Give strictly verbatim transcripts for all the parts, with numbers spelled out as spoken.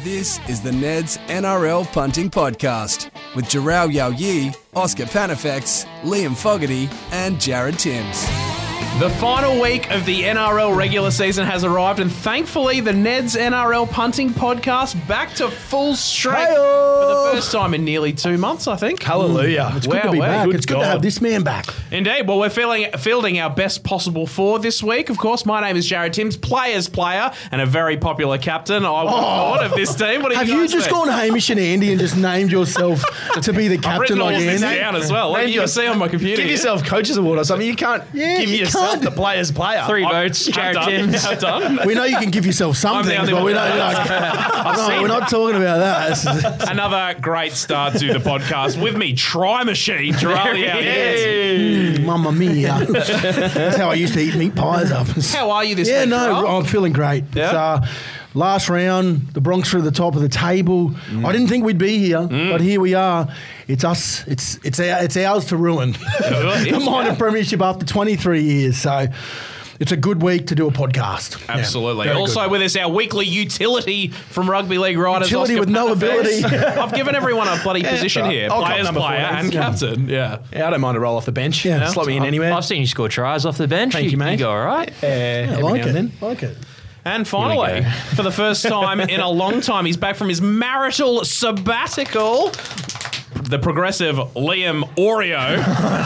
This is the Neds N R L Punting Podcast with Jarrell Yao-Yi, Oscar Panafex, Liam Fogarty and Jared Timms. The final week of the N R L regular season has arrived, and thankfully the Neds N R L Punting Podcast back to full strength Hey-o! for the first time in nearly two months, I think. Hallelujah. It's good Wow, to be wow. back. Good it's good God. to have this man back. Indeed. Well, we're feeling, fielding our best possible four this week. Of course, my name is Jared Timms, players player, and a very popular captain. I would have thought of this team. What do Have you you guys just think? gone Hamish and Andy and just named yourself to be the I've captain written all like of this Andy? down as well. Let Name you your- see on my computer. Give here. yourself coaches award or something. You can't Yeah, give you yourself can't. the player's player. Three I'm- votes, I'm Jared done. Timms. I'm done. We know you can give yourself some I'm the things, only but one we who don't. does. Like, no, we're not talking about that. This is- Another great start to the podcast. With me, Try Machine, Jarrell Yao-Yi. Mm, Mamma mia. That's how I used to eat meat pies up. How are you this Yeah, week, no, Jarrell? I'm feeling great. Yeah? It's, uh, last round, the Bronx are at the top of the table. Mm. I didn't think we'd be here, but here we are. It's us. It's it's our, it's ours to ruin. The minor premiership after twenty-three years. So it's a good week to do a podcast. Yeah, Absolutely. very Also good. with us, our weekly utility from Rugby League Riders. Utility Oscar with no Panafex. ability. I've given everyone a bloody position right. here. I'll cop Players, number player, four, and yeah. captain. Yeah. Yeah, I don't mind a roll off the bench. Yeah. Slot me in anywhere. I've seen you score tries off the bench. Thank you, mate. You go all right. Uh, I every like now and it. then. like it. And finally, go. for the first time in a long time, he's back from his marital sabbatical. The progressive Liam Oreo.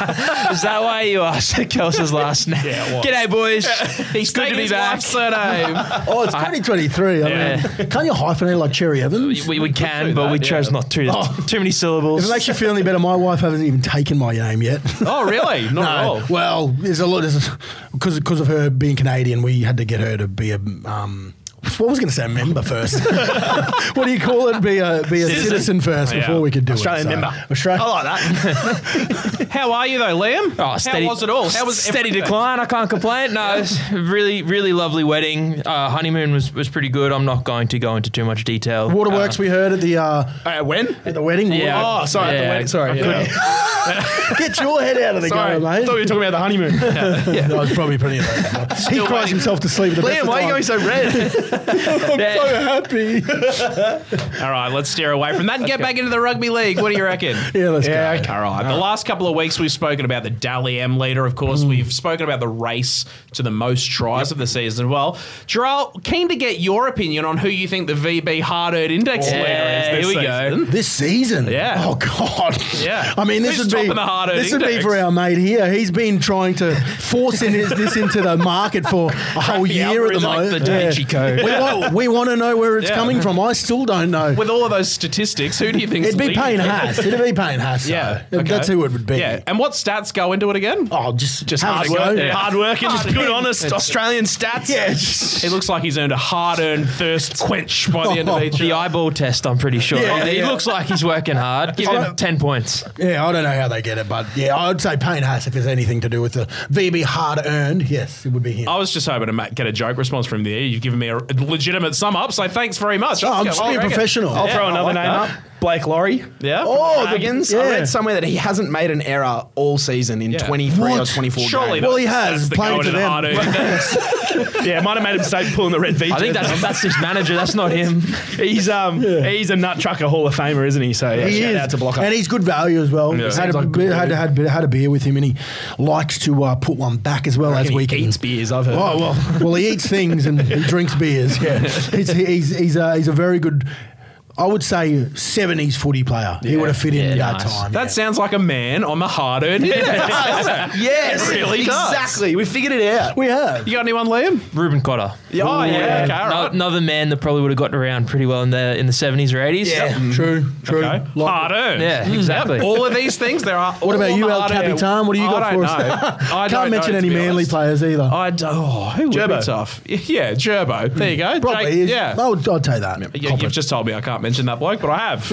Is that why you asked Kelsa's last name? Yeah, it was. G'day, boys. He's good to taken be his back. wife's surname. Oh, it's twenty twenty-three. I Yeah. mean, can't you hyphenate like Cherry Evans? We, we can, but we that, chose yeah. not to. Oh. Too many syllables. If it makes you feel any better, my wife hasn't even taken my name yet. Oh, really? Not at all. Well, there's a lot because because of her being Canadian, we had to get her to be a. Um, what was I going to say? A member first. What do you call it? Be a be a Citizen. citizen first Yeah. before we could do Australian it. So, member. Australian. I like that. How are you, though, Liam? Oh, steady, How was it all? How was steady everything? decline? I can't complain. No, it was a really, really lovely wedding. Uh, honeymoon was, was pretty good. I'm not going to go into too much detail. Waterworks. we heard at the uh, Uh, when? at the wedding. Yeah. Oh, sorry. At the Yeah, wedding. Sorry. I Yeah. Get your head out of the Sorry. gutter, I mate. thought you were talking about the honeymoon. No, it's probably plenty of that. He cries waiting. himself to sleep at the best Liam, of why are you going times. so red? I'm Yeah. so happy. All right, let's steer away from that and get back into the rugby league. What do you reckon? Yeah, let's Yeah, go. okay. All right. The last couple of weeks, we've spoken about the Dally M leader, of course. We've spoken about the race to the most tries of the season as well. Jarrell, keen to get your opinion on who you think the V B hard-earned index Yeah, leader is this here we go. season. This season? Yeah. Oh, God. Yeah. I mean, this Who's would be topping the hard-earned this would be index? for our mate here. He's been trying to force in his, this into the market for a whole the year at the algorithm, like moment. the Da Vinci Code. We want, we want to know where it's Yeah. coming from. I still don't know. With all of those statistics, who do you think It'd be Payne Haas. It'd be Payne Haas. Yeah. so. okay. That's who it would be. Yeah. And what stats go into it again? Oh, just Just have hard a work. go. Yeah. Hard working. Just Hard good, work. honest Australian stats. Yeah. just- It looks like he's earned a hard-earned thirst quench by the end of each The year. eyeball test, I'm pretty sure. Yeah, he yeah. looks like he's working hard. Give him don't- ten points. Yeah, I don't know how they get it, but yeah, I'd say Payne Haas if there's anything to do with the V B hard earned. Yes, it would be him. I was just hoping to ma- get a joke response from there. You've given me a legitimate sum up, so thanks very much. Oh, I'm Let's just go. being What do you reckon? professional. I'll Yeah, throw I another like name that. up. Blake Laurie. Yeah. Oh, the- Dragons. yeah. I read somewhere that he hasn't made an error all season in Yeah. twenty-three or What? twenty-four Surely games. Well, he that's- has, that's the playing going to the them. hard-earned index. Yeah, might have made a mistake pulling the red V. I think that's that's his manager. That's not him. he's um he's a nut trucker Hall of Famer, isn't he? So yeah, He shout is, out to Blocker. and he's good value as well. Yeah. Had, Seems a, like good had, had, had a beer with him, and he likes to uh, put one back as well as Reckon we he can. eats beers, I've heard. Oh well, well he eats things and he drinks beers. Yeah, he's he's he's a, he's a very good. I would say seventies footy player. He would have fit in Yeah, that nice. time. That yeah. sounds like a man on the hard-earned index. Yes, It really does. exactly. We figured it out. we have. You got anyone, Liam? Ruben Cotter. Yeah, oh, yeah. Okay, all No- right. Another man that probably would have gotten around pretty well in the in the seventies or eighties. Yeah, true, true. Okay. Like- Hard-earned. Yeah, exactly. All of these things, there are. What about you, El Capitan? What do you got I for don't us? know. I Can't don't mention know, any to be Manly honest. players either. I don't, oh, who would be Gerbo. tough? Yeah, Gerbo. There you go. Probably. Jake, is. yeah. I would, I'd take that. You, you've just told me I can't mention that bloke, but I have.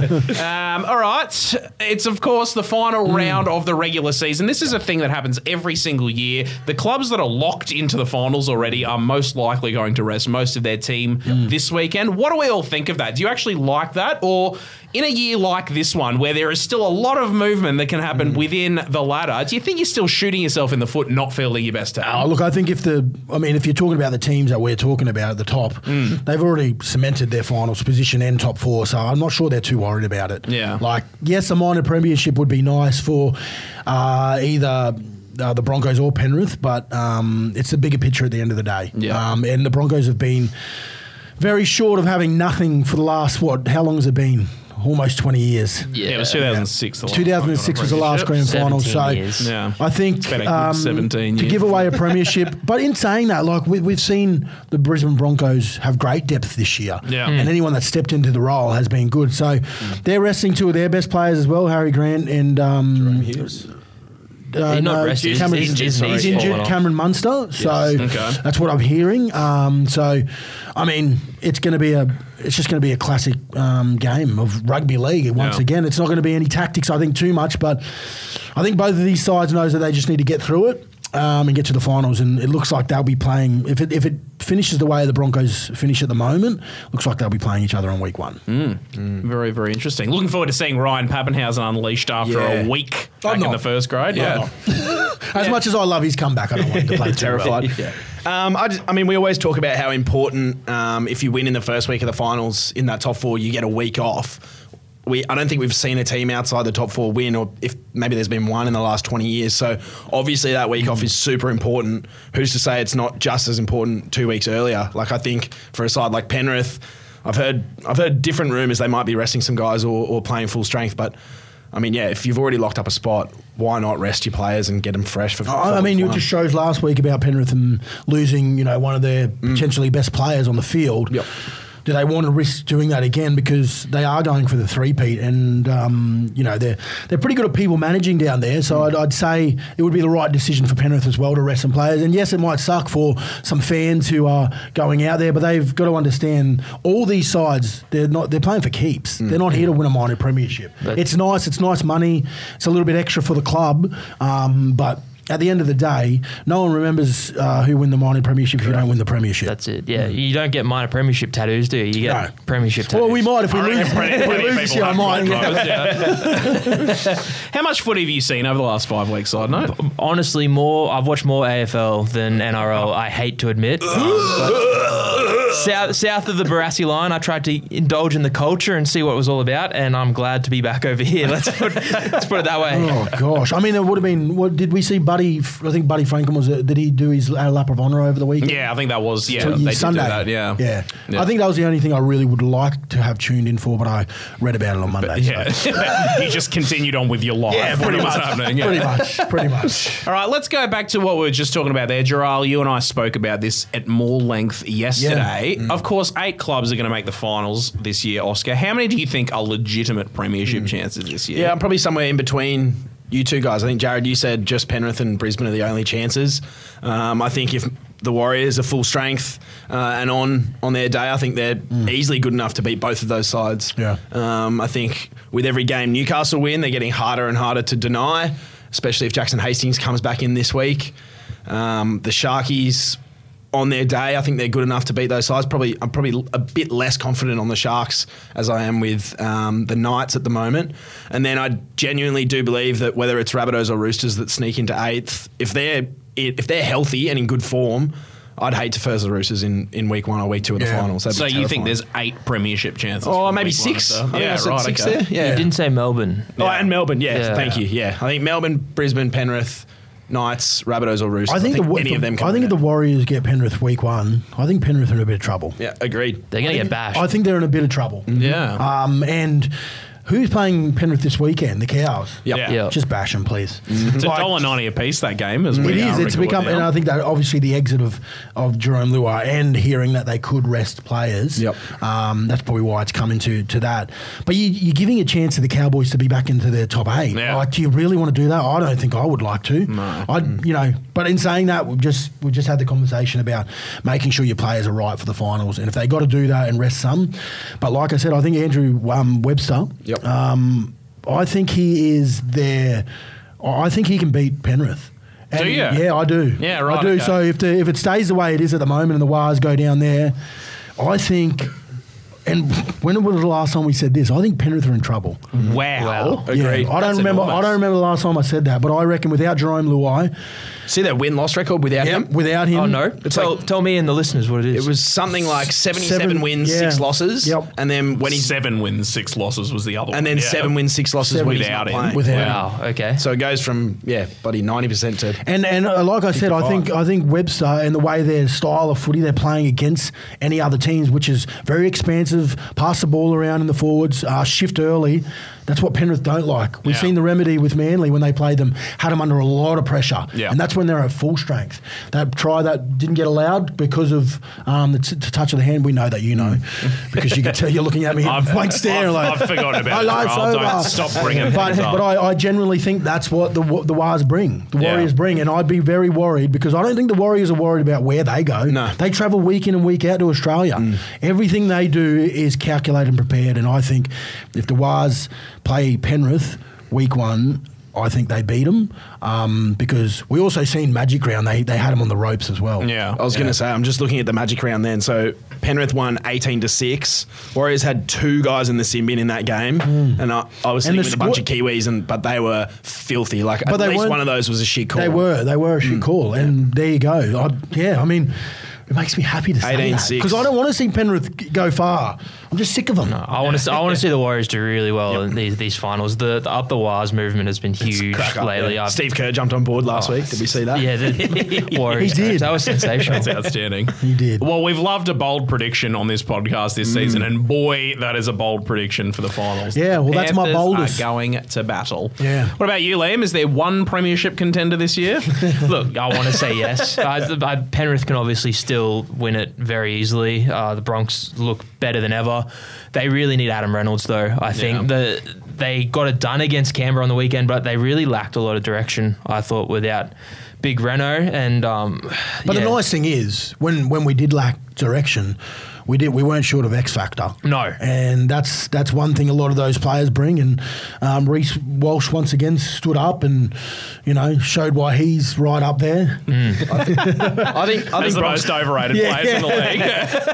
um, all right. It's, of course, the final Mm. round of the regular season. This is a thing that happens every single year. The clubs that are locked into the finals already are most likely going to rest most of their team Mm. this weekend. What do we all think of that? Do you actually like that? Or in a year like this one, where there is still a lot of movement that can happen mm. within the ladder, do you think you're still shooting yourself in the foot, not fielding your best team? Oh, look, I think if the, I mean, if you're talking about the teams that we're talking about at the top, mm. they've already cemented their finals position and top four, so I'm not sure they're too worried about it. Yeah. Like, yes, a minor premiership would be nice for uh, either uh, the Broncos or Penrith, but um, it's the bigger picture at the end of the day. Yeah. Um, and the Broncos have been very short of having nothing for the last, what, how long has it been? Almost twenty years. Yeah, yeah, it was two thousand six. two thousand six was the last grand final. So years. Yeah. I think um, seventeen to years. give away a premiership. But in saying that, like we, we've seen the Brisbane Broncos have great depth this year. Yeah. Mm. And anyone that stepped into the role has been good. So mm. they're resting two of their best players as well, Harry Grant and um, Jerome Hughes. Uh, he's not no, rested. Cameron, he's, he's, he's, he's injured. Cameron Munster. So yes. okay. that's what I'm hearing. Um, so, I mean, it's going to be a, it's just going to be a classic um, game of rugby league. Once yeah. again, it's not going to be any tactics, I think, too much. But I think both of these sides knows that they just need to get through it. Um, and get to the finals, and it looks like they'll be playing. If it if it finishes the way the Broncos finish at the moment, looks like they'll be playing each other on week one. Mm. Mm. Very very interesting. Looking forward to seeing Ryan Pappenhausen unleashed after yeah. a week back in the first grade. Yeah, as yeah. much as I love his comeback, I don't want him to play terrified. Well. Yeah. Um, I, just, I mean, we always talk about how important um, if you win in the first week of the finals in that top four, you get a week off. We, I don't think we've seen a team outside the top four win, or if maybe there's been one in the last twenty years. So obviously that week mm. off is super important. Who's to say it's not just as important two weeks earlier? Like I think for a side like Penrith, I've heard I've heard different rumours they might be resting some guys or, or playing full strength. But I mean, yeah, if you've already locked up a spot, why not rest your players and get them fresh for? for I mean, it just shows last week about Penrith and losing, you know, one of their mm. potentially best players on the field. Yep. Do they want to risk doing that again, because they are going for the three-peat, and um, you know they're they're pretty good at people managing down there. So mm. I'd, I'd say it would be the right decision for Penrith as well to rest some players. And yes, it might suck for some fans who are going out there, but they've got to understand all these sides. They're not they're playing for keeps. Mm. They're not here to win a minor premiership. But it's nice. It's nice money. It's a little bit extra for the club, um, but. At the end of the day, no one remembers uh, who won the minor premiership if you don't win the premiership. That's it. Yeah, mm. you don't get minor premiership tattoos, do you? You get no. premiership tattoos. Well, we might if we I lose. plenty, if we plenty lose of this people year, I might. Yeah. How much footy have you seen over the last five weeks? Side note. Honestly, more. I've watched more A F L than N R L. I hate to admit. South, south of the Barassi line, I tried to indulge in the culture and see what it was all about, and I'm glad to be back over here. Let's put, let's put it that way. Oh gosh, I mean, it would have been. What did we see? Buddy, I think Buddy Franklin was. Did he do his uh, lap of honour over the weekend? Yeah, I think that was. Yeah, so, they Sunday. did do that. Yeah. yeah, yeah. I think that was the only thing I really would like to have tuned in for, but I read about it on Monday. But, yeah, so. You just continued on with your life. Yeah, pretty much. Happening. Yeah. Pretty much. Pretty much. All right, let's go back to what we were just talking about there, Gerald. You and I spoke about this at more length yesterday. Yeah. Mm. Of course, eight clubs are going to make the finals this year, Oscar. How many do you think are legitimate premiership mm. chances this year? Yeah, I'm probably somewhere in between you two guys. I think, Jared, you said just Penrith and Brisbane are the only chances. Um, I think if the Warriors are full strength uh, and on on their day, I think they're mm. easily good enough to beat both of those sides. Yeah. Um, I think with every game Newcastle win, they're getting harder and harder to deny, especially if Jackson Hastings comes back in this week. Um, the Sharkies, on their day, I think they're good enough to beat those sides. Probably, I'm probably a bit less confident on the Sharks as I am with um, the Knights at the moment. And then I genuinely do believe that whether it's Rabbitohs or Roosters that sneak into eighth, if they're if they're healthy and in good form, I'd hate to first the Roosters in, in week one or week two of the yeah. finals. That'd so be you think there's eight premiership chances? Oh, maybe six. I think yeah, I said right, six okay. there. Yeah. You didn't say Melbourne. Oh, and Melbourne. Yeah, Yeah. thank you. Yeah, I think Melbourne, Brisbane, Penrith, Knights, Rabbitohs or Roosters. I think, I think the, any the, of them can I think win if the it. Warriors get Penrith week one, I think Penrith are in a bit of trouble. Yeah, agreed. They're going to get bashed. I think they're in a bit of trouble. Yeah. Um, and who's playing Penrith this weekend? The Cows. Yep. Yeah. Yeah. Just bash them, please. It's Like- a dollar ninety a piece, that game. As It we is. are It's recording become, and now. I think that obviously the exit of, of Jerome Luai and hearing that they could rest players. Yep. Um, that's probably why it's coming to to that. But you, you're giving a chance to the Cowboys to be back into their top eight. Yeah. Like, do you really want to do that? I don't think I would like to. No. I'd, you know. But in saying that, we've just we just had the conversation about making sure your players are right for the finals, and if they got to do that and rest some. But like I said, I think Andrew um, Webster. Yep. Um, I think he is there. I think he can beat Penrith. And Do you? Yeah, I do. Yeah, right, I do. okay. So if the, if it stays the way it is at the moment and the Wires go down there, I think and when was the last time we said this? I think Penrith are in trouble. Wow. Wow. Yeah, Agreed. I don't That's remember. I enormous. don't remember the last time I said that, but I reckon without Jerome Luai, See their win-loss record without him? without him, Oh no! It's tell, like- tell me and the listeners what it is. It was something like seventy-seven Seven- wins, yeah. six losses. Yep. And then when he's Seven wins, six losses was the other one. and then Yeah. seven wins, six losses Seven when he's without not him. playing. Without wow. Okay. So it goes from yeah, buddy, ninety percent to And and uh, like I said, I think I think Webster and the way their style of footy they're playing against any other teams, which is very expansive, pass the ball around in the forwards, uh, shift early. That's what Penrith don't like. We've Yeah. seen the remedy with Manly when they played them, had them under a lot of pressure, Yeah. and that's when they're at full strength. That try that didn't get allowed because of um, the, t- the touch of the hand. We know that you know because you can tell you're looking at me I've, blank stare I've, like I've forgotten about my it. life's Jarrell. over. Don't stop bringing But, things up. but I, I generally think that's what the the Wars bring, the Yeah. Warriors bring, and I'd be very worried because I don't think the Warriors are worried about where they go. No. They travel week in and week out to Australia. Everything they do is calculated and prepared, and I think if the Wars play Penrith week one, I think they beat them um, because we also seen Magic Round. They they had them on the ropes as well. yeah. I was going to say, I'm just looking at the Magic Round then. So Penrith won eighteen to six. Warriors had two guys in the sin bin in that game, and I, I was And sitting the with a bunch of squa- Kiwis, and but they were filthy. Like But at they least weren't- one of those was a shit call. They were they were a shit call, and there you go. I, yeah, I mean. It makes me happy to say eighteen that six. because I don't want to see Penrith g- go far. I'm just sick of them. I want to. I want to see the Warriors do really well in these these finals. The, the up the wires movement has been huge Crack up, lately. yeah. I've- Steve Kerr jumped on board last Oh, week. Did we see that? Yeah, the Warriors. He did. That was sensational. That's outstanding. He did. Well, we've loved a bold prediction on this podcast this season, and boy, that is a bold prediction for the finals. Yeah, well, that's my Panthers boldest. Are going to battle. Yeah. What about you, Liam? Is there one premiership contender this year? Look, I want to say yes. I, I, Penrith can obviously still win it very easily. Uh, the Bronx look better than ever. They really need Adam Reynolds, though. I think Yeah. the they got it done against Canberra on the weekend, but they really lacked a lot of direction, I thought, without Big Reno. And um, But yeah. the nice thing is, when when we did lack direction, we did we weren't short of X factor. No. and that's that's one thing a lot of those players bring. And um, Reece Walsh once again stood up and you know showed why he's right up there. I think I As think, the Bron- most overrated Yeah. players in the league.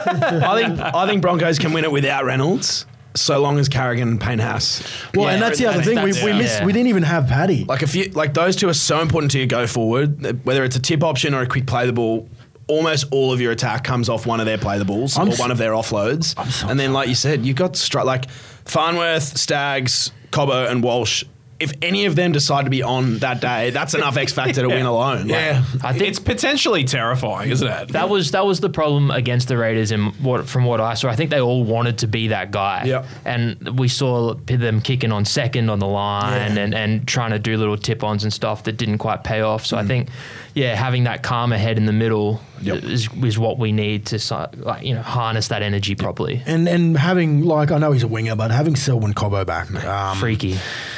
I think I think Broncos can win it without Reynolds, so long as Carrigan and Payne Haas. Well, Yeah, and that's the other that's- thing we, that's- we yeah. missed. We didn't even have Paddy. Like a few, like those two are so important to your go forward. Whether it's a tip option or a quick play the ball, almost all of your attack comes off one of their play the balls I'm or s- one of their offloads. so and then, like you said, you've got stri- like Farnworth, Staggs, Cobbo, and Walsh. If any of them decide to be on that day, that's enough X factor to win alone. Like, yeah, I think It's potentially terrifying, isn't it? That was that was the problem against the Raiders, and what from what I saw, I think they all wanted to be that guy. Yep. And we saw them kicking on second on the line Yeah. and, and trying to do little tip-ons and stuff that didn't quite pay off. So I think, yeah, having that calmer head in the middle Yep. is is what we need to si- like you know harness that energy properly. and and having like I know he's a winger, but having Selwyn Cobbo back, um, Freaky.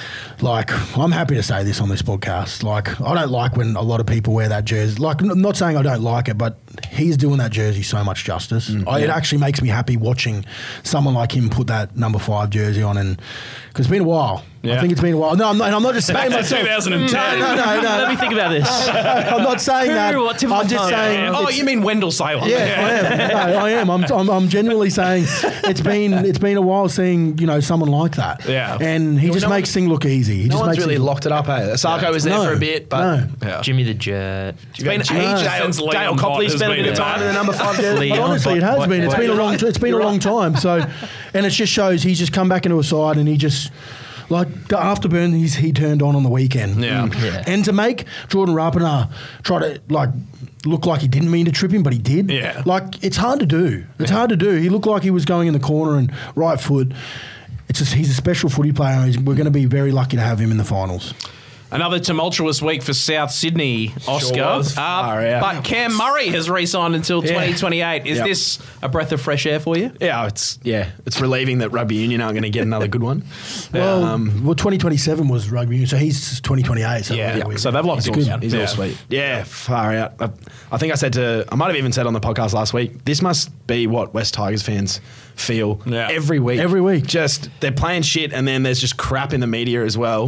like I'm happy to say this on this podcast. Like I don't like when a lot of people wear that jersey. Like I'm not saying I don't like it, but he's doing that jersey so much justice. I, it actually makes me happy watching someone like him put that number five jersey on, and because it's been a while. Yeah. I think it's been a while. No, I'm not. And I'm not just saying Back to myself. two thousand ten. No, no, no. Let me think about this. I'm not saying that. Who? What, Tim I'm just Fontana? saying. Oh, it's- you mean Wendell Saylor? Yeah, I am. No, I am. I'm, I'm, I'm genuinely saying it's been it's been a while seeing you know someone like that. Yeah. and he Yeah, just no makes one- things look easy. He No just one's makes really things- locked it up. Eh? Sarko was there No, for a bit, but no. Yeah. Jimmy the Jet. It's been ages Dale, since Liam Dale Bott Copley's has spent a been bit of in time that. in the number five jersey. Leon But honestly, it has Bott- been. It's Bott- been a long. It's been a long time. So, and it just shows he's just come back into a side and he just. Like the afterburn, he's he turned on on the weekend. Yeah. Yeah. And to make Jordan Rapana try to like look like he didn't mean to trip him, but he did. Yeah. Like it's hard to do. It's hard to do. He looked like he was going in the corner and right foot. It's just he's a special footy player. And he's- we're going to be very lucky to have him in the finals. Another tumultuous week for South Sydney, Oscar. was. Uh, Far out. but Cam Murray has re-signed until Yeah. twenty twenty-eight. Is Yep. this a breath of fresh air for you? Yeah, it's yeah, it's relieving that rugby union aren't going to get another good one. Well, Um, well, twenty twenty-seven was rugby union, so he's twenty twenty-eight. So Yeah. we- So they've locked he's it good. down. He's Yeah. all sweet. Yeah, far out. I, I think I said to, I might have even said on the podcast last week, this must be what West Tigers fans feel Yeah. every week. Every week. Just, they're playing shit and then there's just crap in the media as well.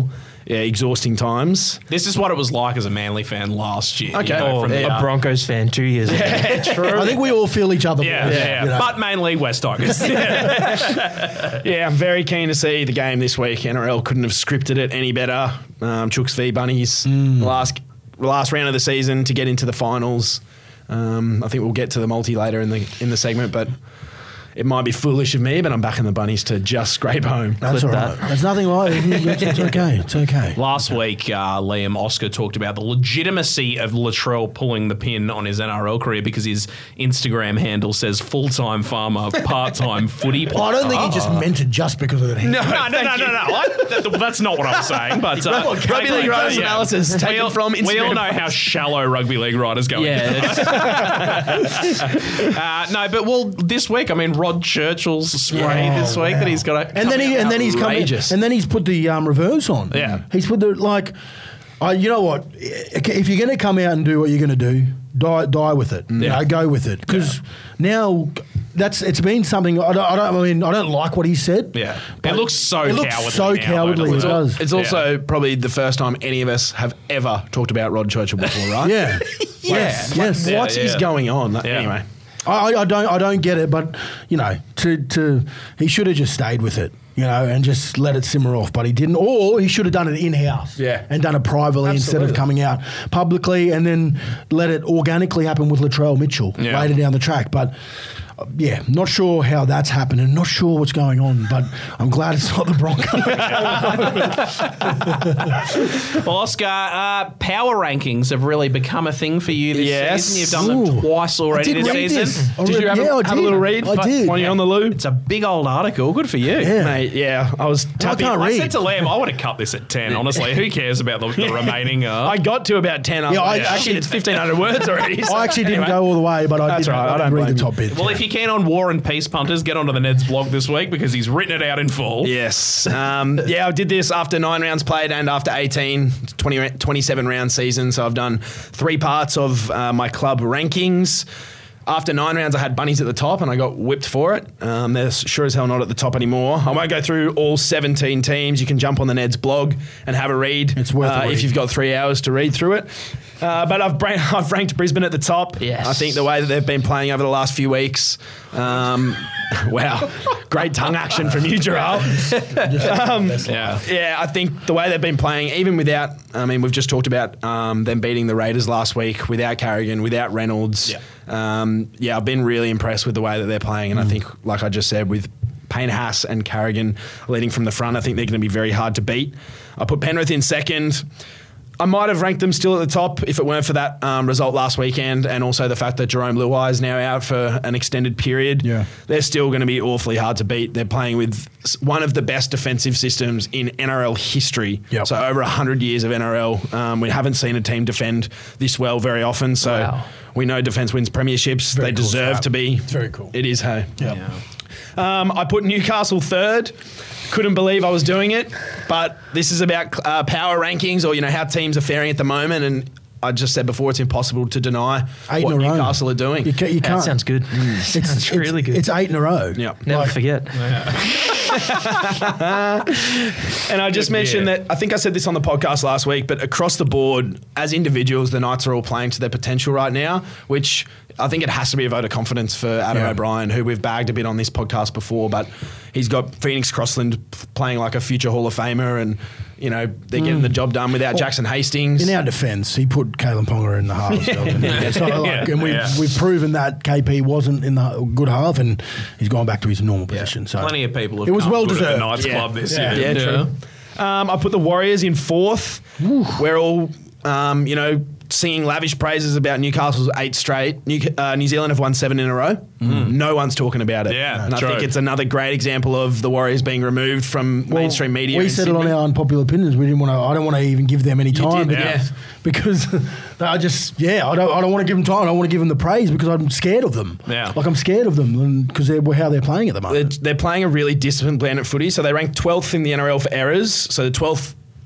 yeah, exhausting times. This is what it was like as a Manly fan last year. Okay. You know, Or from the, a uh, Broncos fan two years ago. I think we all feel each other. yeah, boys, yeah, yeah. you know. But mainly West Tigers. Yeah, I'm very keen to see the game this week. N R L couldn't have scripted it any better. Um, Chooks v Bunnies, last last round of the season to get into the finals. Um, I think we'll get to the multi later in the in the segment, but it might be foolish of me, but I'm backing the Bunnies to just scrape home. That's Clip all right. that. There's nothing like it. It's, it's okay. It's okay. Last week, uh, Liam Oscar talked about the legitimacy of Latrell pulling the pin on his N R L career because his Instagram handle says full-time farmer, part-time footy player. Well, I don't think he just meant it just because of that. No, no, no, no, no, no. I, that, that's not what I was saying. But uh, Rugby League Writers yeah. analysis taken we all, from We all Instagram know how shallow rugby league writers go. Yeah, it's, Uh, no, but well, this week, I mean, Rod Churchill's spray Oh, this week wow. that he's got. A, And then he and then he's coming outrageous. and then he's put the um, reverse on. Yeah. he's put the like. I, you know what? If you're going to come out and do what you're going to do, die die with it. You Yeah. know, go with it because now that's it's been something. I don't, I don't. I mean, I don't like what he said. Yeah. but It looks so It looks cowardly so now, cowardly. though, It doesn't it? does. It's also probably the first time any of us have ever talked about Rod Churchill before, right? Yeah. Yes. Yes. Yeah, What is yeah. going on? Yeah. Anyway. I, I don't I don't get it, but you know, to to he should have just stayed with it, you know, and just let it simmer off. But he didn't, or he should have done it in house, Yeah. and done it privately instead Absolutely. of coming out publicly, and then let it organically happen with Latrell Mitchell Yeah. later down the track. But uh, yeah, not sure how that's happening, not sure what's going on, but I'm glad it's not the Broncos. Well, Oscar, uh, power rankings have really become a thing for you this Yes. season. You've done them Ooh. twice already I did this read season. this. I Did read- you have, yeah, a, I have a did. little read? I did. When you're on the loo? It's a big old article. Good for you. Yeah. Mate, yeah. I was I tapping. can't I read. said to Liam, I would have cut this at ten, honestly. Who cares about the, the remaining? Uh, I got to about ten. I was Yeah, like, I- actually, it's fifteen hundred words already. so I actually didn't anyway. go all the way, but I That's did, right, I I don't read blame the you. top bit. well, if you're keen on War and Peace punters, get onto the Ned's blog this week because he's written it out in full. Yes. Um, yeah, I did this after nine rounds played and after eighteen, twenty, twenty-seven round season. So I've done three parts of uh, my club rankings. After nine rounds, I had Bunnies at the top and I got whipped for it. Um, they're sure as hell not at the top anymore. I won't go through all seventeen teams. You can jump on the Ned's blog and have a read. It's worth a uh, read. if you've got three hours to read through it. Uh, but I've, bra- I've ranked Brisbane at the top. Yes. I think the way that they've been playing over the last few weeks. Um, wow. Great tongue action from you, Gerald. Yeah. Yeah, I think the way they've been playing, even without, I mean, we've just talked about um, them beating the Raiders last week, without Carrigan, without Reynolds. Yeah. Um, yeah, I've been really impressed with the way that they're playing. And I think, like I just said, with Payne Haas and Carrigan leading from the front, I think they're going to be very hard to beat. I put Penrith in second. I might have ranked them still at the top if it weren't for that um, result last weekend and also the fact that Jerome Luai is now out for an extended period. Yeah. They're still going to be awfully hard to beat. They're playing with s- one of the best defensive systems in N R L history. Yep. So over one hundred years of N R L, um, we haven't seen a team defend this well very often. So Wow. we know defence wins premierships. Very they cool deserve stat. to be. It's very cool. It is, hey. Yeah. Um, I put Newcastle third. Couldn't believe I was doing it, but this is about uh, power rankings or you know how teams are faring at the moment. And I just said before, it's impossible to deny Eight what in a row. Newcastle are doing. You, ca- you that can't. sounds good. It's, Sounds it's really good. It's eight in a row. Yeah. Never Like- forget. And I just mentioned Yeah. that I think I said this on the podcast last week, but across the board, as individuals, the Knights are all playing to their potential right now, which I think it has to be a vote of confidence for Adam Yeah. O'Brien, who we've bagged a bit on this podcast before, but he's got Phoenix Crossland playing like a future Hall of Famer, and you know they're getting the job done without Jackson Hastings. In our defence, he put Kalen Ponga in the half. as well, didn't he? So, like, Yeah. and we've, Yeah. we've proven that K P wasn't in the good half, and he's gone back to his normal position. So Plenty of people have It was come well good at deserved. the Knights Yeah. Club this Yeah. year. Yeah, true. Um, I put the Warriors in fourth. We're all, um, you know, singing lavish praises about Newcastle's eight straight. New, uh, New Zealand have won seven in a row. No one's talking about it. Yeah, and I true. think it's another great example of the Warriors being removed from Well, mainstream media. We in said it on Sydney. our unpopular opinions. We didn't want to. I don't want to even give them any time did, because, yeah. because I just yeah. I don't. I don't want to give them time. I don't want to give them the praise because I'm scared of them. Yeah. like I'm scared of them because they're how they're playing at the They're, moment. they're playing a really disciplined blend at footy, so they rank twelfth in the N R L for errors. So the twelfth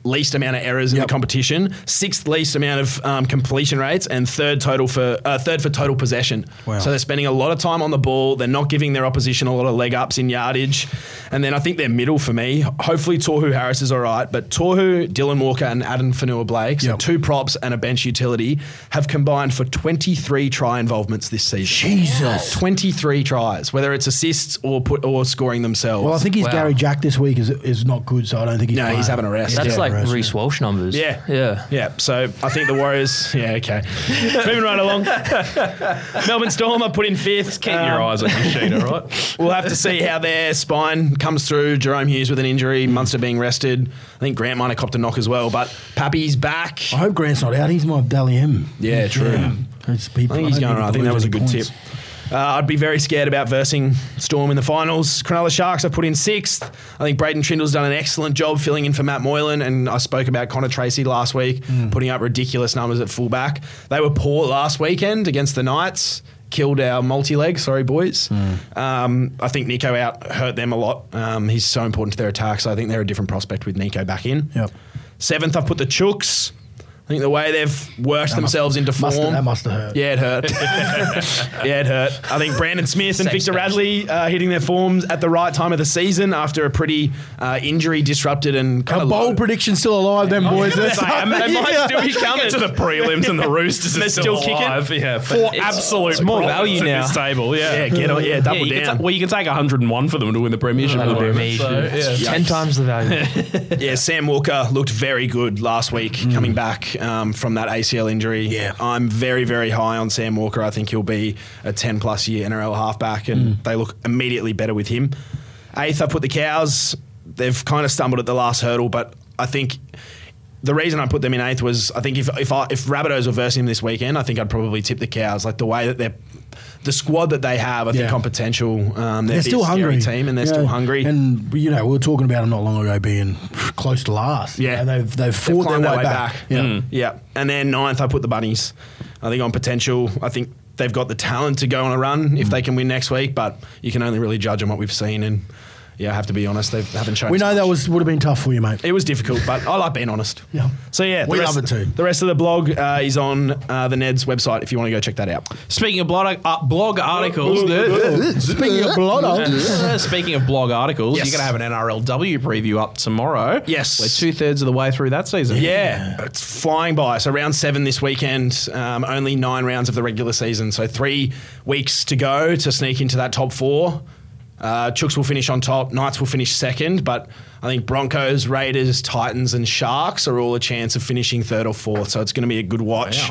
least amount of errors in Yep. the competition, sixth least amount of um, completion rates, and third total for uh, third for total possession. Wow. So they're spending a lot of time on the ball. They're not giving their opposition a lot of leg ups in yardage. And then I think they're middle for me. Hopefully Tohu Harris is all right, but Tohu, Dylan Walker, and Adam Fanua-Blake, so Yep. two props and a bench utility, have combined for twenty-three try involvements this season. Jesus. twenty-three tries, whether it's assists or put or scoring themselves. Well, I think his Wow. Gary Jack this week is is not good, so I don't think he's No, playing. he's having a rest. That's Yeah. like rest, Reece yeah. Walsh numbers. Yeah. Yeah. Yeah, so I think the Warriors, yeah, okay. Moving right along. Melbourne Storm are put in fifth. Keep your eyes on your sheet, all right? We'll have to see how their spine comes through. Jerome Hughes with an injury, Munster being rested. I think Grant might have copped a knock as well, but Pappy's back. I hope Grant's not out. He's my Dally M. Yeah, true. It's people, I think he's don't going need right. I to think that lose was a any good points. tip. Uh, I'd be very scared about versing Storm in the finals. Cronulla Sharks are put in sixth. I think Braden Trindle's done an excellent job filling in for Matt Moylan, and I spoke about Connor Tracy last week, Mm. putting up ridiculous numbers at fullback. They were poor last weekend against the Knights. Killed our multi-leg, sorry boys. Mm. Um, I think Nico out hurt them a lot. Um, he's so important to their attack, so I think they're a different prospect with Nico back in. Yep. Seventh, I've put the Chooks. I think the way they've worked themselves into Must form. have, that must have hurt. Yeah, it hurt. yeah, it hurt. I think Brandon Smith and Same Victor stage. Radley uh, hitting their forms at the right time of the season after a pretty uh, injury disrupted and kind A of bold prediction still alive, them boys. They might Yeah. still be coming Get to the prelims and the Roosters They're are still, still kicking? alive. Yeah, for It's- absolute it's more profits value at now. this table. Yeah, Yeah, get on, yeah, double Yeah, you can down. ta- well, you can take one hundred and one for them to win the premiership. at That'll the be moment, me. so, yeah. Ten times the value. Yeah, Sam Walker looked very good last week coming back um, from that A C L injury. Yeah. I'm very, very high on Sam Walker. I think he'll be a ten plus year N R L halfback, and they look immediately better with him. Eighth, I put the Cows. They've kind of stumbled at the last hurdle, but I think the reason I put them in eighth was I think if if, I, if Rabbitohs were versing them this weekend, I think I'd probably tip the Cows. Like the way that they're, the squad that they have, I think Yeah. on potential, um, they're, They're still a scary hungry. team, and they're Yeah. still hungry. And you know, we were talking about them not long ago being close to last. Yeah. and they've they've They've fought their climbed way, their way back. back. Yeah. Mm. Yeah. And then ninth, I put the Bunnies. I think on potential, I think they've got the talent to go on a run if they can win next week, but you can only really judge on what we've seen. And yeah, I have to be honest, they haven't shown We us know much. that was would have been tough for you, mate. It was difficult, but I like being honest. Yeah. So yeah, the We rest, love it too. The rest of the blog uh, is on uh, the Ned's website if you want to go check that out. Speaking of blog, uh, blog articles, Speaking of blood, Uh, Speaking of blog articles, Yes. you're going to have an N R L W preview up tomorrow. Yes. We're two thirds of the way through that season. Yeah, it's flying by. So round seven this weekend, um, only nine rounds of the regular season. So three weeks to go to sneak into that top four. Uh, Chooks will finish on top. Knights will finish second, but I think Broncos, Raiders, Titans, and Sharks are all a chance of finishing third or fourth. So it's going to be a good watch.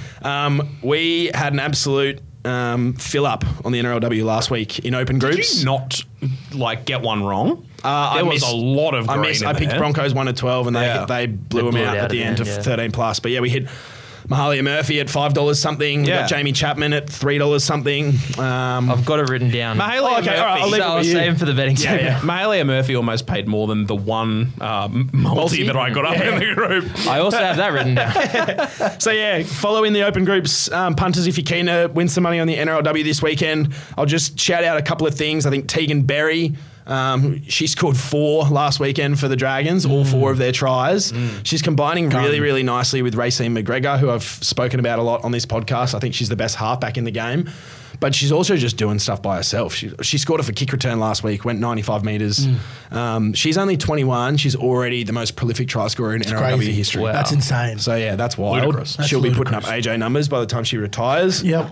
Um, we had an absolute um, fill up on the N R L W last week in open Did groups. you not like get one wrong? Uh, there I was missed- a lot of I green missed. in I picked there. Broncos one to twelve, and they Yeah. they blew They them blew it out out at at the the end end, of yeah. thirteen plus. But yeah, we hit Mahalia Murphy at five dollars something. We Yeah. got Jamie Chapman at three dollars something. Um, I've got it written down. Mahalia Oh, okay, Murphy. all right, I'll leave So it I with was you. saving for the betting Yeah, segment. yeah. Mahalia Murphy almost paid more than the one uh, multi, Multi? that I got up in the group. I also have that written down. So yeah, follow in the open groups, um, punters, if you're keen to win some money on the N R L W this weekend. I'll just shout out a couple of things. I think Tegan Berry, um, she scored four last weekend for the Dragons, all four of their tries. She's combining really, really nicely with Racine McGregor, who I've spoken about a lot on this podcast. I think she's the best halfback in the game. But she's also just doing stuff by herself. She, she scored off a kick return last week, went ninety-five metres. Um, she's only twenty-one. She's already the most prolific try scorer in N R L W crazy. history. Wow. That's insane. So yeah, that's wild. Ludicrous. That's She'll be putting ludicrous. up A J numbers by the time she retires. Yep.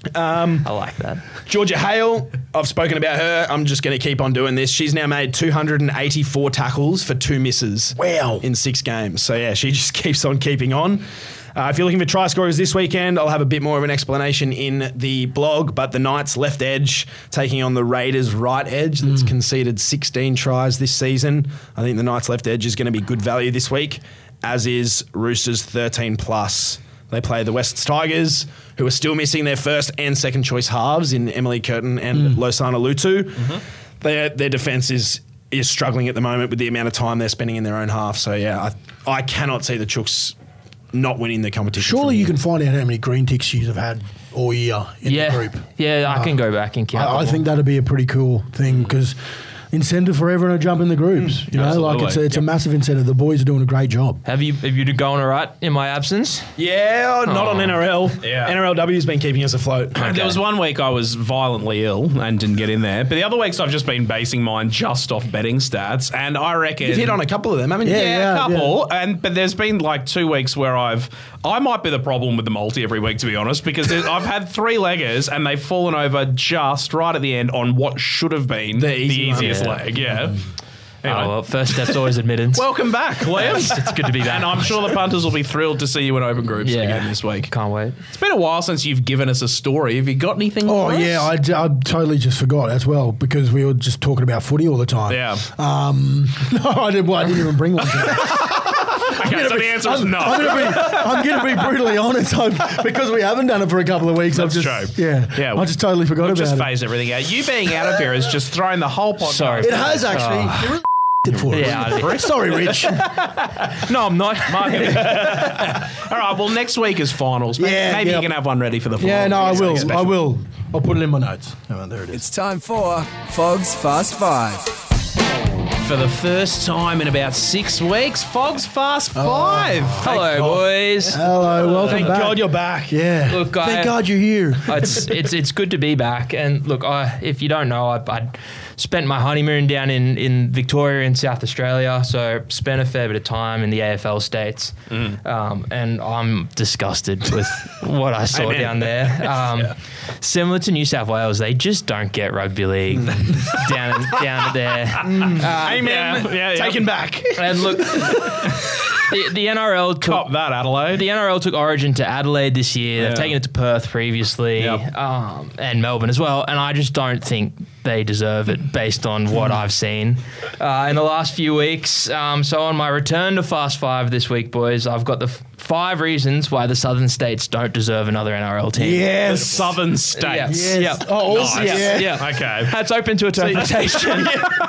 I like that. Georgia Hale, I've spoken about her. I'm just going to keep on doing this. She's now made two hundred eighty-four tackles for two misses. Wow. In six games. So yeah, she just keeps on keeping on. Uh, if you're looking for try scorers this weekend, I'll have a bit more of an explanation in the blog. But the Knights left edge taking on the Raiders right edge that's conceded sixteen tries this season. I think the Knights left edge is going to be good value this week, as is Roosters thirteen plus. They play the West Tigers, who are still missing their first and second choice halves in Emily Curtin and Losana Lutu. Their their defence is is struggling at the moment with the amount of time they're spending in their own half. So yeah, I, I cannot see the Chooks not winning the competition. Surely from you here. can find out how many green ticks you have had all year in yeah, the group. yeah, I can go back and count. I, I them think all. that'd be a pretty cool thing because incentive for everyone to jump in the groups. You know, Absolutely. like it's a, it's a massive incentive. The boys are doing a great job. Have you have you going all right in my absence? Yeah, not on N R L. Yeah. N R L W's been keeping us afloat. There was one week I was violently ill and didn't get in there, but the other weeks I've just been basing mine just off betting stats, and I reckon You've hit on a couple of them, haven't you? Yeah, Yeah, a couple. yeah. And but there's been like two weeks where I've I might be the problem with the multi every week, to be honest, because there's- I've had three leggers and they've fallen over just right at the end on what should have been the, easy one. easiest Yeah. leg. Yeah. Anyway. Oh, well, first step's always admittance. Welcome back, Liam. it's, it's good to be back. And I'm sure the punters will be thrilled to see you in open groups Yeah. again this week. Can't wait. It's been a while since you've given us a story. Have you got anything Oh for us? yeah, I, I totally just forgot as well because we were just talking about footy all the time. Yeah. Um, no, I didn't. Well, I didn't even bring one. Today. Okay, so the answer is I'm, no. I'm gonna be. I'm gonna be brutally honest. I've, because we haven't done it for a couple of weeks. That's I've just, true. Yeah. Yeah, I just totally forgot We've about just it. phased everything out. You being out of here has just thrown the whole podcast. Sorry. It has actually. Oh. It really did for us. Yeah, Sorry, Rich. no, I'm not. All right, well, next week is finals. Maybe, Yeah, maybe yeah. you can have one ready for the finals. Yeah, no, I It's something will. special. I will. I'll put it in my notes. Oh, there it is. It's time for Fog's Fast Five. For the first time in about six weeks, Fog's Fast Five. Hello, boys. Hello, welcome Thank back. God you're back. Yeah. Look, I- Thank God you're here. it's it's it's good to be back. And look, I, if you don't know, I, I spent my honeymoon down in, in Victoria in South Australia, so spent a fair bit of time in the A F L states, um, and I'm disgusted with what I saw Amen. down there. Um, Similar to New South Wales, they just don't get rugby league down down there. Uh, Amen. Yeah, yeah, yeah. Taken back. and look, the, the N R L took Cop that, Adelaide. the N R L took Origin to Adelaide this year. They've Yeah. taken it to Perth previously, Yep. um, and Melbourne as well. And I just don't think they deserve it based on what I've seen uh, in the last few weeks. Um, so on my return to Fast Five this week, boys, I've got the f- five reasons why the Southern States don't deserve another N R L team. the Yes. Southern States. Yes. Yep. Oh, Nice. yeah. Yeah. Okay. That's open to interpretation.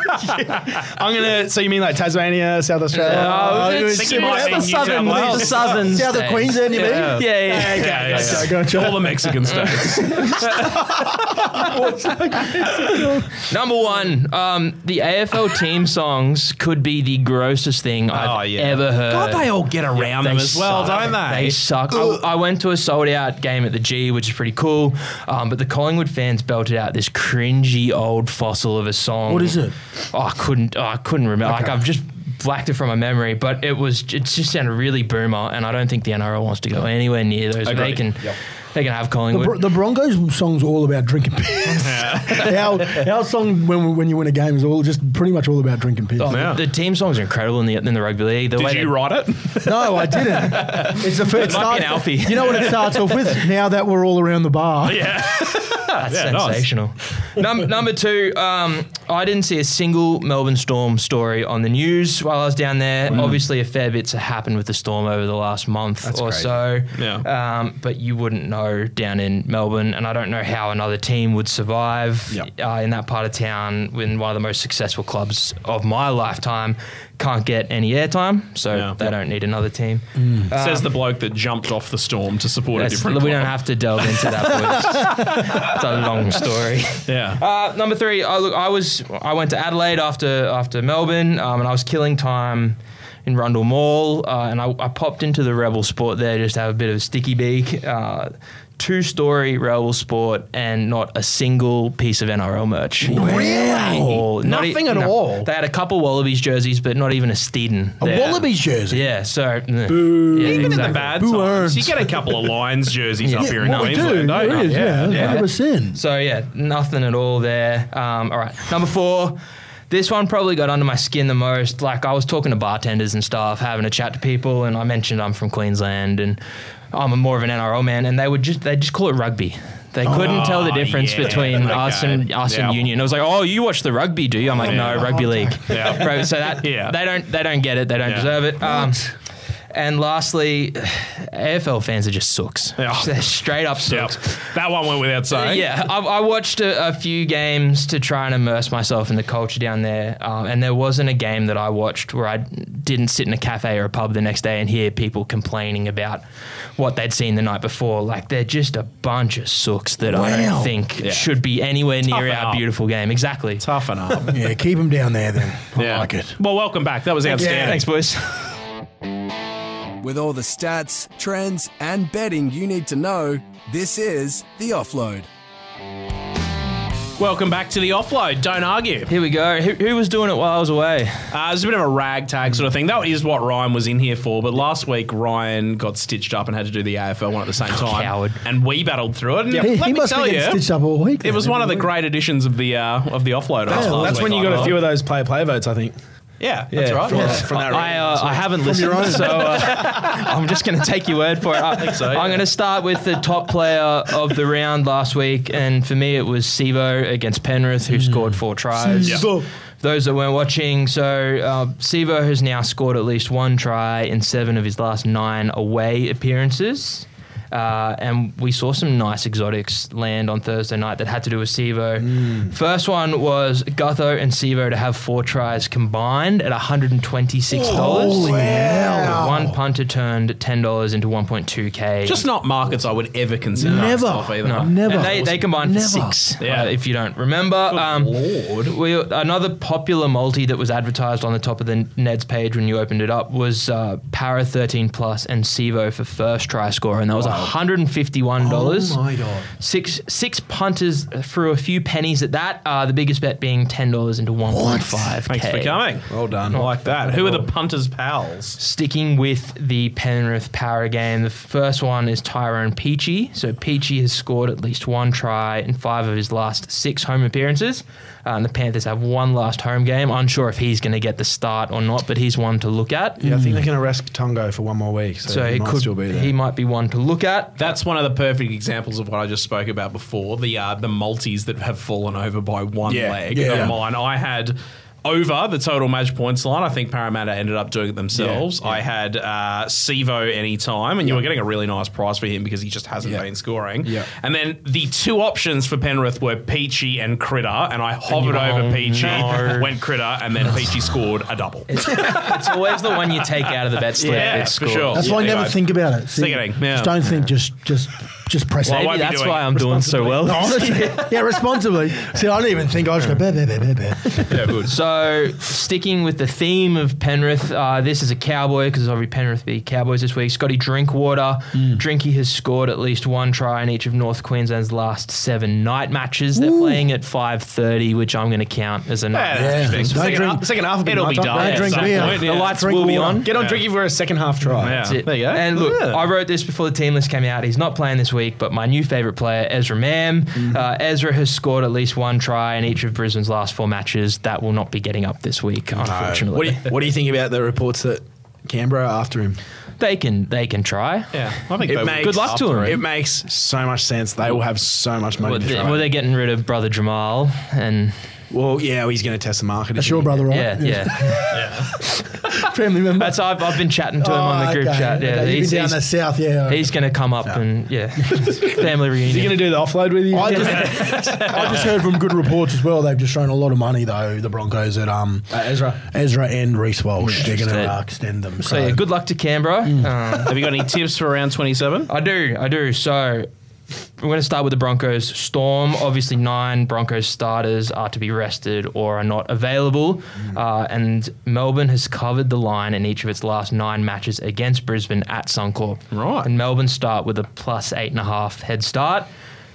I'm gonna. So you mean like Tasmania, South Australia? Uh, Oh, it's- think you might it's mean the New South southern, Wales. the southern South of states. Queensland, you mean? Yeah, yeah. yeah. Yeah, yeah, yeah. Gotcha, gotcha. All the Mexican states. Number one, um, the A F L team songs could be the grossest thing I've Oh, yeah. ever heard. God, they all get around them They as well, suck. don't they? They suck. I, I went to a sold out game at the G, which is pretty cool. Um, but the Collingwood fans belted out this cringy old fossil of a song. What is it? Oh, I couldn't. Oh, I couldn't remember. Like Okay. I've just blacked it from my memory. But it was. It just sounded really boomer, and I don't think the N R L wants to go anywhere near those. They Agreed. can. Yep. They can have The, Collingwood. Bro- the Broncos song's all about drinking piss. our, our song when when you win a game is all just pretty much all about drinking piss. Oh, Yeah. The team songs are incredible in the in the rugby league. The way Did you they- write it? No, I didn't. It's the first. It might be an Alfie. You know what it starts off with? Now that we're all around the bar. Yeah. That's Yeah, nice. sensational. Num- number two, um, I didn't see a single Melbourne Storm story on the news while I was down there. Mm. Obviously, a fair bit's happened with the Storm over the last month or crazy. so. Yeah. Um, but you wouldn't know down in Melbourne, and I don't know how another team would survive Yep. uh, in that part of town when one of the most successful clubs of my lifetime can't get any airtime, so Yeah. they don't need another team. Says the bloke that jumped off the Storm to support a That's- different we club. don't have to delve into that, boys. It's a long story. Yeah. Uh, number three, I look. I was. I went to Adelaide after after Melbourne, um, and I was killing time in Rundle Mall, uh, and I, I popped into the Rebel Sport there just to have a bit of a sticky beak. Uh, Two-story Rebel Sport, and not a single piece of N R L merch. Really? All, not Nothing at no. all? They had a couple Wallabies jerseys, but not even a Steeden. A there. Wallabies jersey. Yeah. So. Yeah, Even in exactly. the bad Boo times, earns. you get a couple of Lions jerseys up Yeah. here in What we do, Queensland, don't there you? is, yeah, one hundred percent. So yeah, nothing at all there. Um, all right, number four. This one probably got under my skin the most. Like I was talking to bartenders and stuff, having a chat to people, and I mentioned I'm from Queensland and I'm a more of an N R L man, and they would just they just call it rugby. They couldn't tell the difference yeah, between us okay. and us Yeah. and Union. It was like, oh, you watch the rugby, do you? I'm like, Yeah. no, rugby league. Yeah. Right, so that Yeah. they don't they don't get it. They don't Yeah. deserve it. Um, And lastly, A F L fans are just sooks. Yeah. They're straight up Yep. sooks. That one went without saying. Yeah, I, I watched a, a few games to try and immerse myself in the culture down there, um, and there wasn't a game that I watched where I didn't sit in a cafe or a pub the next day and hear people complaining about what they'd seen the night before. Like, they're just a bunch of sooks that I Wow. don't think Yeah. should be anywhere near Toughen our up. beautiful game. Exactly. Toughen up. Yeah, keep them down there then. I Yeah. like it. Well, welcome back. That was outstanding. Thanks, boys. With all the stats, trends, and betting you need to know, this is The Offload. Welcome back to the offload. Don't argue. Here we go. Who, who was doing it while I was away? Uh, it's a bit of a ragtag sort of thing. That is what Ryan was in here for. But last week, Ryan got stitched up and had to do the A F L one at the same time. Coward. And we battled through it. And He, let he me must tell be you, getting stitched up all week. it was then, one of the every week. great editions of the uh, of the offload. That's, last that's week, when you I got a thought. few of those play play votes, I think. Yeah, that's Yeah, right. from- Yeah. from that I, uh, I haven't listened, your own. so uh, I'm just going to take your word for it. I think so, yeah. I'm going to start with the top player of the round last week, and for me it was Sivo against Penrith, who scored four tries. Sivo. Those that weren't watching, so uh, Sivo has now scored at least one try in seven of his last nine away appearances. Uh, and we saw some nice exotics land on Thursday night that had to do with Sivo. Mm. First one was Gutho and Sivo to have four tries combined at one hundred twenty-six dollars. Holy hell. One punter turned ten dollars into one point two K. Just not markets I would ever consider Never. myself either. No. Never. And they, they combined for Never. six, Yeah. uh, if you don't remember. Um, Lord. we, another popular multi that was advertised on the top of the Ned's page when you opened it up was uh, Para thirteen plus and Sivo for first try scorer, and that was one hundred fifty-one dollars. Oh my God. Six six punters threw a few pennies at that. Uh, the biggest bet being ten dollars into one point five K. Thanks for coming. Well done. I like that. Who are the punters' pals? Sticking with the Penrith Para game, the first one is Tyrone Peachy. So Peachy has scored at least one try in five of his last six home appearances. Uh, and the Panthers have one last home game. Unsure if he's going to get the start or not, but he's one to look at. Yeah, I think they're going to rest Tongo for one more week, so, So he he might could, still be there. he might be one to look at. That's one of the perfect examples of what I just spoke about before. The uh, the multis that have fallen over by one Yeah, leg yeah. of mine. I had over the total match points line. I think Parramatta ended up doing it themselves. Yeah, yeah. I had uh, Sivo anytime, and you were getting a really nice price for him because he just hasn't Yeah. been scoring. Yeah. And then the two options for Penrith were Peachy and Critter, and I hovered you- over oh, Peachy, no. went Critter, and then Peachy scored a double. It's always the one you take out of the bet slip. Yeah, that's for scored. sure. That's why I Yeah, never anyway. think about it. See, Sickening, yeah. Just don't think. Just, just, just press Well, I it. won't Maybe be that's doing why it I'm doing so well. No, honestly, yeah, responsibly. See, I don't even think. I just go, bear, bear, bear, bear, bear. Yeah, good. So, sticking with the theme of Penrith, uh, this is a Cowboy because obviously Penrith beat Cowboys this week. Scotty Drinkwater. Drinky has scored at least one try in each of North Queensland's last seven night matches. They're playing at five thirty, which I'm going to count as a night. Yeah, that's Yeah. interesting. Don't Second drink- half- the second half will be It'll be nighttime. done. Don't at drink some beer. point, The yeah. lights Drink will be water. on. Get on Yeah. Tricky for a second half try. Yeah. That's it. There you go. And look, Yeah. I wrote this before the team list came out. He's not playing this week, but my new favourite player, Ezra Mam. Uh, Ezra has scored at least one try in each of Brisbane's last four matches. That will not be getting up this week, unfortunately. What do, you, what do you think about the reports that Canberra are after him? They can they can try. Yeah, I think It they makes, Good luck to him. It makes so much sense. They will have so much money Well, to they, try. well, they're getting rid of brother Jamal, and Well, yeah, well, he's going to test the market. That's isn't your he? brother, right? yeah, yeah. Family member. That's I've, I've been chatting to him on the group Oh, okay, chat. Yeah, okay. You've he's, been down the he's, south, yeah. he's going to come up and yeah, family Is he reunion. going to do the offload with you? I just, I just heard from good reports as well. They've just shown a lot of money though. The Broncos at um Uh, Ezra. Ezra and Reece Walsh. They're going to Interesting. uh, extend them. So, So yeah, good luck to Canberra. Um, Have you got any tips for round twenty-seven? I do, I do. So we're going to start with the Broncos. Storm, obviously nine Broncos starters are to be rested or are not available. Uh, and Melbourne has covered the line in each of its last nine matches against Brisbane at Suncorp. Right. And Melbourne start with a plus eight and a half head start.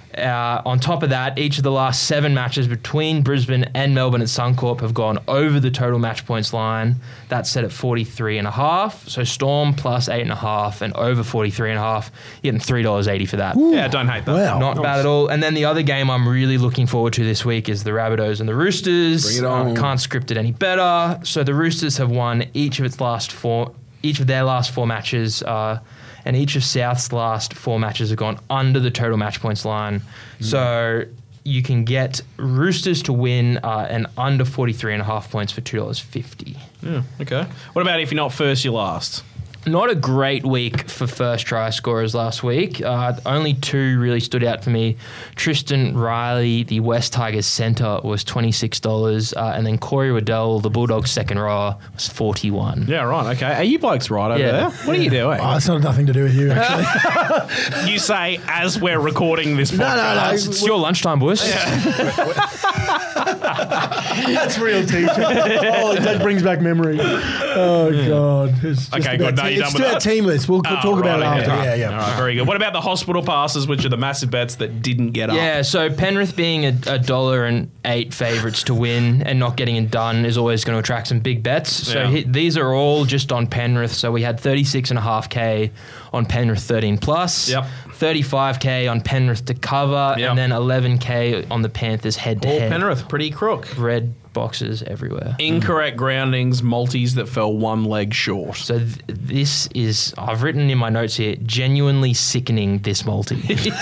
Uh, on top of that, each of the last seven matches between Brisbane and Melbourne at Suncorp have gone over the total match points line. That's set at forty-three and a half. So Storm plus eight and a half and over forty-three and a half. You're getting three dollars eighty for that. Yeah, don't hate that. Wow. Not bad at all. And then the other game I'm really looking forward to this week is the Rabbitohs and the Roosters. Bring it on. Uh, can't script it any better. So the Roosters have won each of its last four, each of their last four matches. Uh, and each of South's last four matches have gone under the total match points line. Mm. So you can get Roosters to win uh, and under forty-three and a half points for two dollars fifty. Yeah, okay. What about if you're not first, you're last? Not a great week for first try scorers last week. Uh, only two really stood out for me. Tristan Riley, the West Tigers centre, was twenty-six dollars. Uh, and then Corey Waddell, the Bulldogs second rower, was forty-one dollars. Yeah, right. Okay. Are you blokes right over Yeah. there? What are you doing? Oh, it's not nothing to do with you, actually. You say as we're recording this podcast. no, no. It's your lunchtime, boys. That's real teacher. Oh, that brings back memory. Oh, God. It's just Okay, about good. No, te- you're it's done with about that? team list. We'll, we'll Oh, talk about right, it after. okay. Yeah, yeah. All right, very good. What about the hospital passes, which are the massive bets that didn't get up? Yeah, so Penrith being a, a dollar and eight favourites to win and not getting it done is always going to attract some big bets. So Yeah. he, these are all just on Penrith. So we had thirty-six and a half K on Penrith thirteen plus, Yep. thirty-five K on Penrith to cover, Yep. and then eleven K on the Panthers head to All head. Penrith, pretty crook. Red boxes everywhere. Incorrect groundings, multis that fell one leg short. So th- this is, I've written in my notes here, genuinely sickening this multi.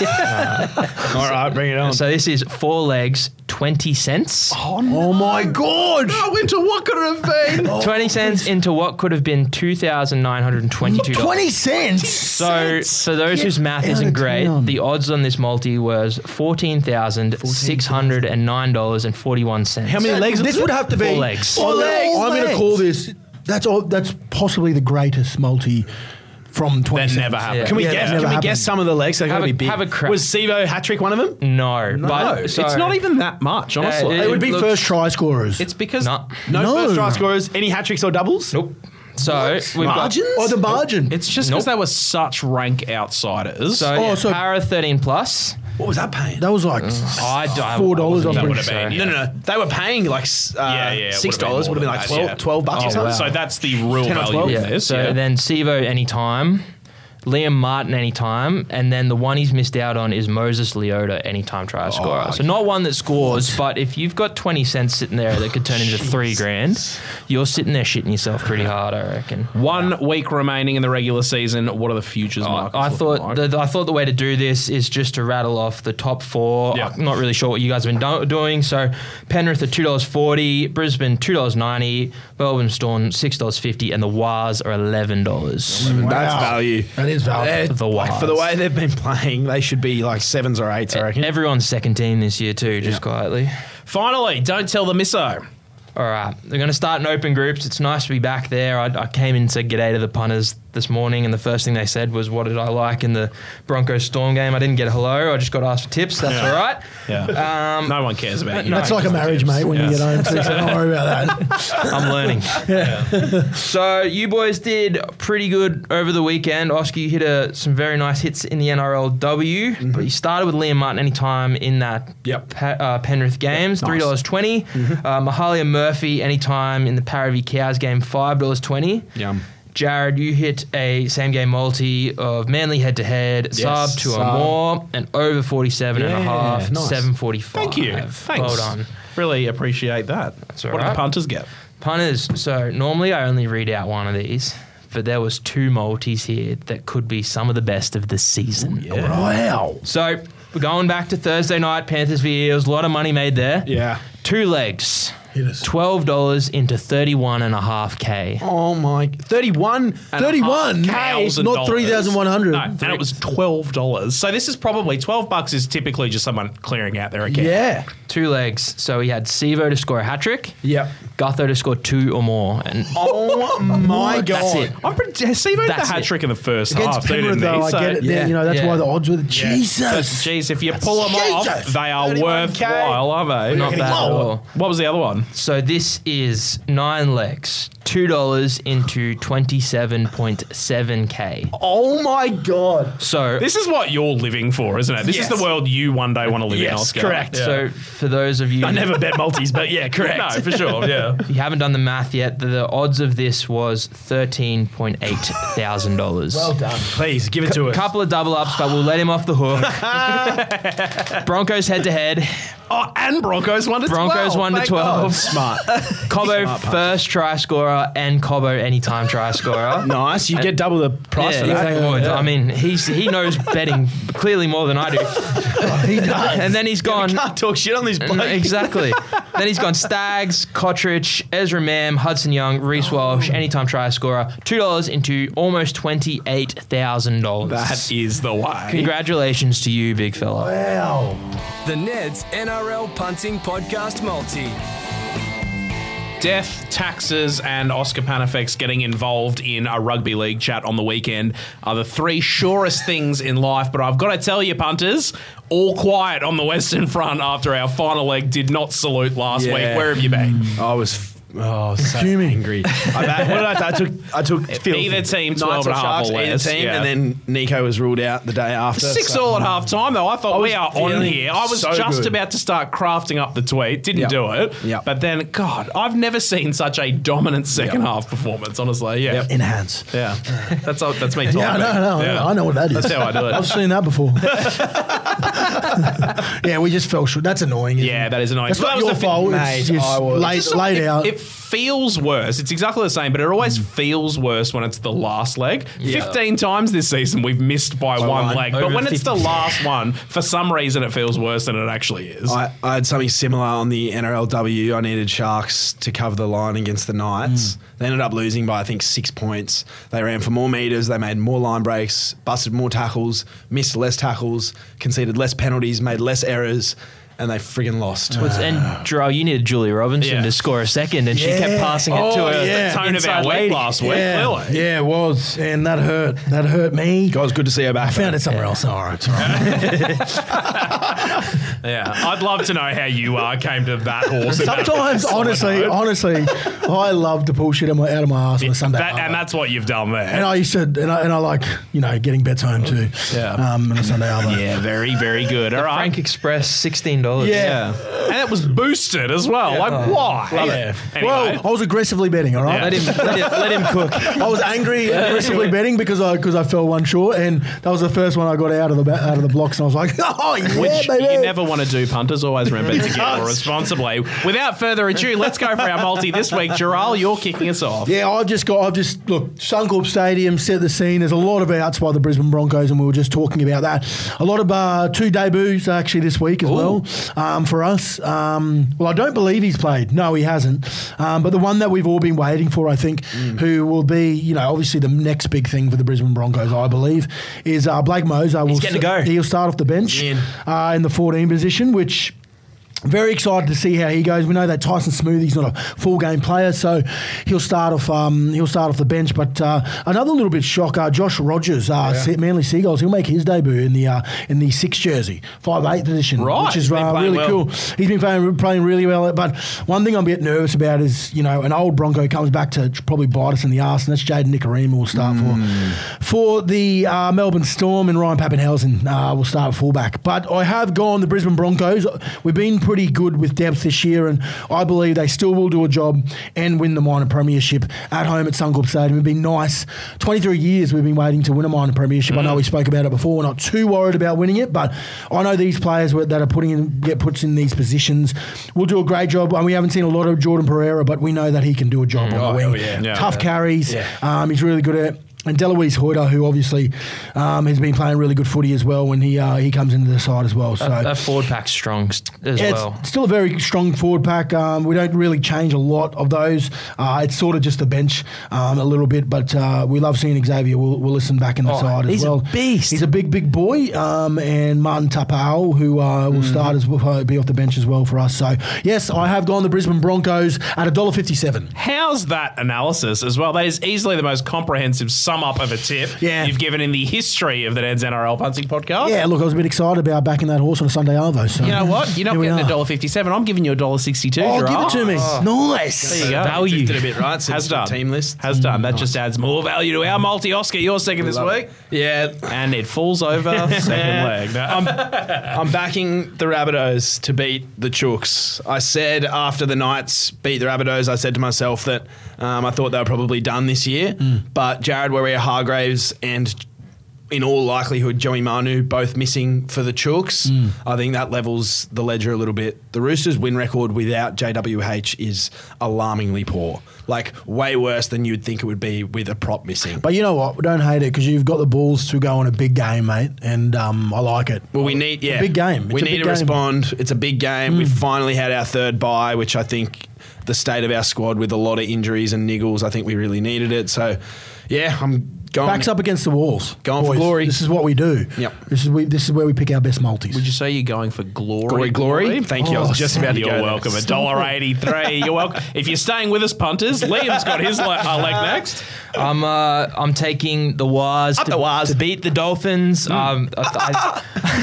All right, bring it on. So this is four legs, twenty cents. Oh, my God. Oh, into what could it have been? twenty cents into what could have been two thousand nine hundred twenty-two dollars. twenty cents? So, for those whose math out isn't of great, town. the odds on this multi was fourteen thousand six hundred nine dollars and forty-one cents. How many legs? This would have to be. Four legs. Four legs. I'm going to call this. That's all. That's possibly the greatest multi from twenty. That cents. never happened. Yeah. Can we Yeah, guess? that Can we never guess happened. some of the legs? They're Have going to a- be big. have a crack. Was Sivo hat trick one of them? No, No, but so, it's not even that much, honestly. Uh, It would be Look, first try scorers. it's because No. No, No. first try scorers. Any hat tricks or doubles? Nope. So we've Margins? oh, the margin. it's just because they were such rank outsiders. got so, Oh, yeah, so- Para thirteen plus. What was that paying? that was like I don't- four dollars. I I'm wasn't That pretty would have sure. been, yeah. No, no, no. They were paying like s- uh, Yeah, yeah, it six would've been dollars. more Would have been than like that, 12, yeah. twelve bucks or Oh, something. wow. So that's the real ten or value twelve. of Yeah. this. So yeah. then Sivo anytime, Liam Martin anytime, and then the one he's missed out on is Moses Leota anytime try scorer. So not one that scores, but if you've got twenty cents sitting there that could turn into three grand, you're sitting there shitting yourself pretty hard, I reckon. One week remaining in the regular season. What are the futures markets? I looking thought like? the, I thought the way to do this is just to rattle off the top four. Yeah. I'm not really sure what you guys have been do- doing. So Penrith at two dollars forty, Brisbane two dollars ninety, Melbourne Storm six dollars fifty, and the Wars are eleven dollars. Wow. That's value. That is value. They're- The like, Wars. for the way they've been playing, they should be like sevens or eights, I reckon. Everyone's second team this year too, just quietly. Finally, don't tell the misso. All right, they're going to start in open groups. It's nice to be back there. I, I came in and said g'day to the punters this morning, and the first thing they said was, what did I like in the Broncos Storm game? I didn't get a hello. I just got asked for tips. That's all right. Yeah. Um, no one cares about you. That's like a marriage, mate. When you get home, too, so don't worry about that. I'm learning. So you boys did pretty good over the weekend. Oscar, you hit a, some very nice hits in the N R L W, but you started with Liam Martin anytime in that Yep. pa- uh, Penrith games, three dollars twenty. Uh, Mahalia Murphy anytime in the Para v Cows game, five dollars twenty. Yum. Jared, you hit a same game multi of Manly head to head, sub two or sub. more, and over forty-seven and a half, Yeah, nice. seven forty-five. Thank you. Thanks. Well done. Really appreciate that. That's all what do right. the punters get? Punters, so normally I only read out one of these, but there was two multis here that could be some of the best of the season. Wow. So we're going back to Thursday night, Panthers v Eels, a lot of money made there. Yeah. Two legs, Hit us. twelve dollars into thirty-one and a half K. Oh my. thirty-one. thirty-one, thousand not three thousand one hundred. No, and it was twelve dollars. So this is probably twelve bucks. Is typically just someone clearing out their account. Yeah. Two legs, so he had Sivo to score a hat trick, Yep. Gutho to score two or more, and Oh my god. that's it. I'm pretty. Steve had the That's hat it. trick in the first Against half, too, Penrith, didn't though, he? I So- get it. yeah. You know, that's Yeah. why the odds were the But, Jesus. geez, if you pull them off, Jesus. they are thirty-one K. worthwhile, are they? not bad at all. What was the other one? So this is nine legs, two dollars into twenty-seven point seven K. Oh my god. So This is what you're living for, isn't it? This Yes. is the world you one day want to live in, Yes, Oscar. correct. Yeah. So for those of you I never bet multis, but yeah, correct. no, for sure. Yeah. if you haven't done the math yet, the, the odds of this was thirteen point eight thousand dollars. Well done. Please give it to A us. couple of double ups, but we'll let him off the hook. Broncos head to head. Oh, and Broncos one to Broncos twelve. one to Thank twelve. God. Smart. Cobbo Smart punch. first try scorer scorer and Cobbo anytime try scorer. Nice. You get double the price Yeah, for that. exactly. Would. Yeah. I mean, he's he knows betting clearly more than I do. He does. And then he's gone. Can't talk shit on this bloke. Exactly. Then he's gone Stags, Kotrich, Ezra Mam, Hudson Young, Reece Walsh, anytime try scorer. Two dollars into almost twenty-eight thousand dollars. That is the way. Congratulations to you, big fella. Wow. The Neds N R L Punting Podcast Multi. Death, taxes, and Oscar Panafex getting involved in a rugby league chat on the weekend are the three surest things in life. But I've got to tell you, punters, all quiet on the Western Front after our final leg did not salute last Yeah. week. Where have you been? I was oh so Fuming. angry. I, bet- what did I, do? I took I took filthy. Either team, Knights twelve and a or half Sharks, or either less, team, yeah. and then Nico was ruled out the day after. Six so- all at half time, though. I thought I was we are on feeling here. I was so just good. about to start crafting up the tweet. Didn't Yep. do it. Yep. But then, God, I've never seen such a dominant second Yep. half performance, honestly. Yeah. In hands. Yeah. That's that's me talking. Yeah, I know, I know, Yeah. I know what that is. That's how I do it. I've seen that before. Yeah, we just fell short. That's annoying. Isn't Yeah, it? that is annoying. That's But not that was your the fi- fault. Mate, It's just I was- laid, Just laid it, out. It feels worse. It's exactly the same, but it always feels worse when it's the last leg. Yeah. Fifteen times this season we've missed by one one. leg, but Over when it's the fifty. last one, for some reason it feels worse than it actually is. I, I had something similar on the N R L W. I needed Sharks to cover the line against the Knights. Mm. They ended up losing by, I think, six points. They ran for more metres. They made more line breaks, busted more tackles, missed less tackles, conceded less penalties, made less errors, and they friggin' lost. What's- and Jarrell, you needed Julie Robinson Yeah. to score a second, and she Yeah. kept passing it to Oh, her. yeah. Tone of inside our week lady. last week, yeah, clearly. yeah, it was, and that hurt. That hurt me. Guys, good to see you back. I found it somewhere else. All right, it's all right. Yeah, I'd love to know how you uh, came to that horse. in that Sometimes, side honestly, note. honestly, I love to pull shit out of my, out of my ass on a Sunday. That- and arvo. that's what you've done there. And I used to, and I, and I like, you know, getting bets home too. Yeah. Um, on a Sunday arvo. yeah, very, very good. All right. Frank Express, sixteen dollars. Yeah. And it was boosted as well. Like, why? Yeah. Anyway. Well, I was aggressively betting. All right. Yeah. Let him, let him, let him cook. I was angry, aggressively betting because I because I fell one short, and that was the first one I got out of the ba- out of the blocks, and I was like, oh yeah, Which baby. you never want to do, punters. Always remember to gamble responsibly. Without further ado, let's go for our multi this week. Gerald, you're kicking us off. Yeah, I've just got, I've just, look, Suncorp Stadium set the scene. There's a lot of outs by the Brisbane Broncos, and we were just talking about that. A lot of uh, two debuts actually this week as well um, for us. Um, well, I don't believe he's played. No, he hasn't. Um, but the one that we've all been waiting for, I think, who will be, you know, obviously the next big thing for the Brisbane Broncos, I believe, is uh, Blake Moser. He's getting to go. He'll start off the bench In. uh, in the fourteen position, which... Very excited to see how he goes. We know that Tyson Smoothie's not a full game player, so he'll start off. Um, he'll start off the bench. But uh, another little bit shock: uh, Josh Rogers, uh, Yeah. Manly Seagulls. He'll make his debut in the uh, in the six jersey, five eight position, Right. which is He's been uh, playing really well. cool. He's been playing, playing really well. But one thing I'm a bit nervous about is, you know, an old Bronco comes back to probably bite us in the arse, and that's Jaden Nicarima will start Mm. for for the uh, Melbourne Storm, and Ryan Pappenhausen uh, will start fullback. But I have gone the Brisbane Broncos. We've been pretty good with depth this year, and I believe they still will do a job and win the minor premiership at home at Suncorp Stadium. It'd be nice. twenty-three years we've been waiting to win a minor premiership. Mm. I know we spoke about it before. We're not too worried about winning it, but I know these players that are putting in, get put in these positions will do a great job. And we haven't seen a lot of Jordan Pereira, but we know that he can do a job on Oh, the wing. hell yeah. Yeah. Tough Yeah. carries. Yeah. Um, he's really good at it. And Deloise Hoyter, who obviously um, has been playing really good footy as well when he uh, he comes into the side as well. So That, that forward pack's strong s- as yeah, well. it's still a very strong forward pack. Um, we don't really change a lot of those. Uh, it's sort of just the bench um, a little bit, but uh, we love seeing Xavier Will- Willison back in the Oh, side as he's a well. beast. He's a big, big boy. Um, and Martin Tapau, who uh, will start as well, be off the bench as well for us. So yes, I have gone the Brisbane Broncos at one dollar fifty-seven. How's that analysis as well? That is easily the most comprehensive sum up of a tip Yeah. you've given in the history of the Ned's N R L Punting Podcast. Yeah, look, I was a bit excited about backing that horse on a Sunday arvo. So You know what? You're not Here we getting are. a dollar fifty-seven. I'm giving you a dollar sixty-two. Oh, give Gerard. it to me. Nice. There you go. Value. Drifted a bit, right? Since Has the done. team list. Has done. That just adds more value to our multi. Oscar, you're second this Love week. it. Yeah. And it falls over second leg. No, I'm, I'm backing the Rabbitohs to beat the Chooks. I said after the Knights beat the Rabbitohs, I said to myself that um, I thought they were probably done this year. But Jared Warrior-Hargraves and in all likelihood, Joey Manu both missing for the Chooks. Mm. I think that levels the ledger a little bit. The Roosters' win record without J W H is alarmingly poor. Like, way worse than you'd think it would be with a prop missing. But you know what? We don't hate it because you've got the balls to go on a big game, mate, and um, I like it. Well, we need, yeah. It's a big game. It's we a need big to game. respond. It's a big game. Mm. We've finally had our third bye, which I think the state of our squad with a lot of injuries and niggles, I think we really needed it. So, yeah, I'm going. Backs up against the walls. Going for boys. glory. This is what we do. Yep. This is we. This is where we pick our best multis. Would you say you're going for glory? Glory, glory. Thank you. I Oh, was just about to You're go there. welcome. A dollar eighty-three. You're welcome. If you're staying with us, punters, Liam's got his le- uh, leg next. I'm uh, I'm taking the Waz Up to, the Waz. to beat the Dolphins. Um, I,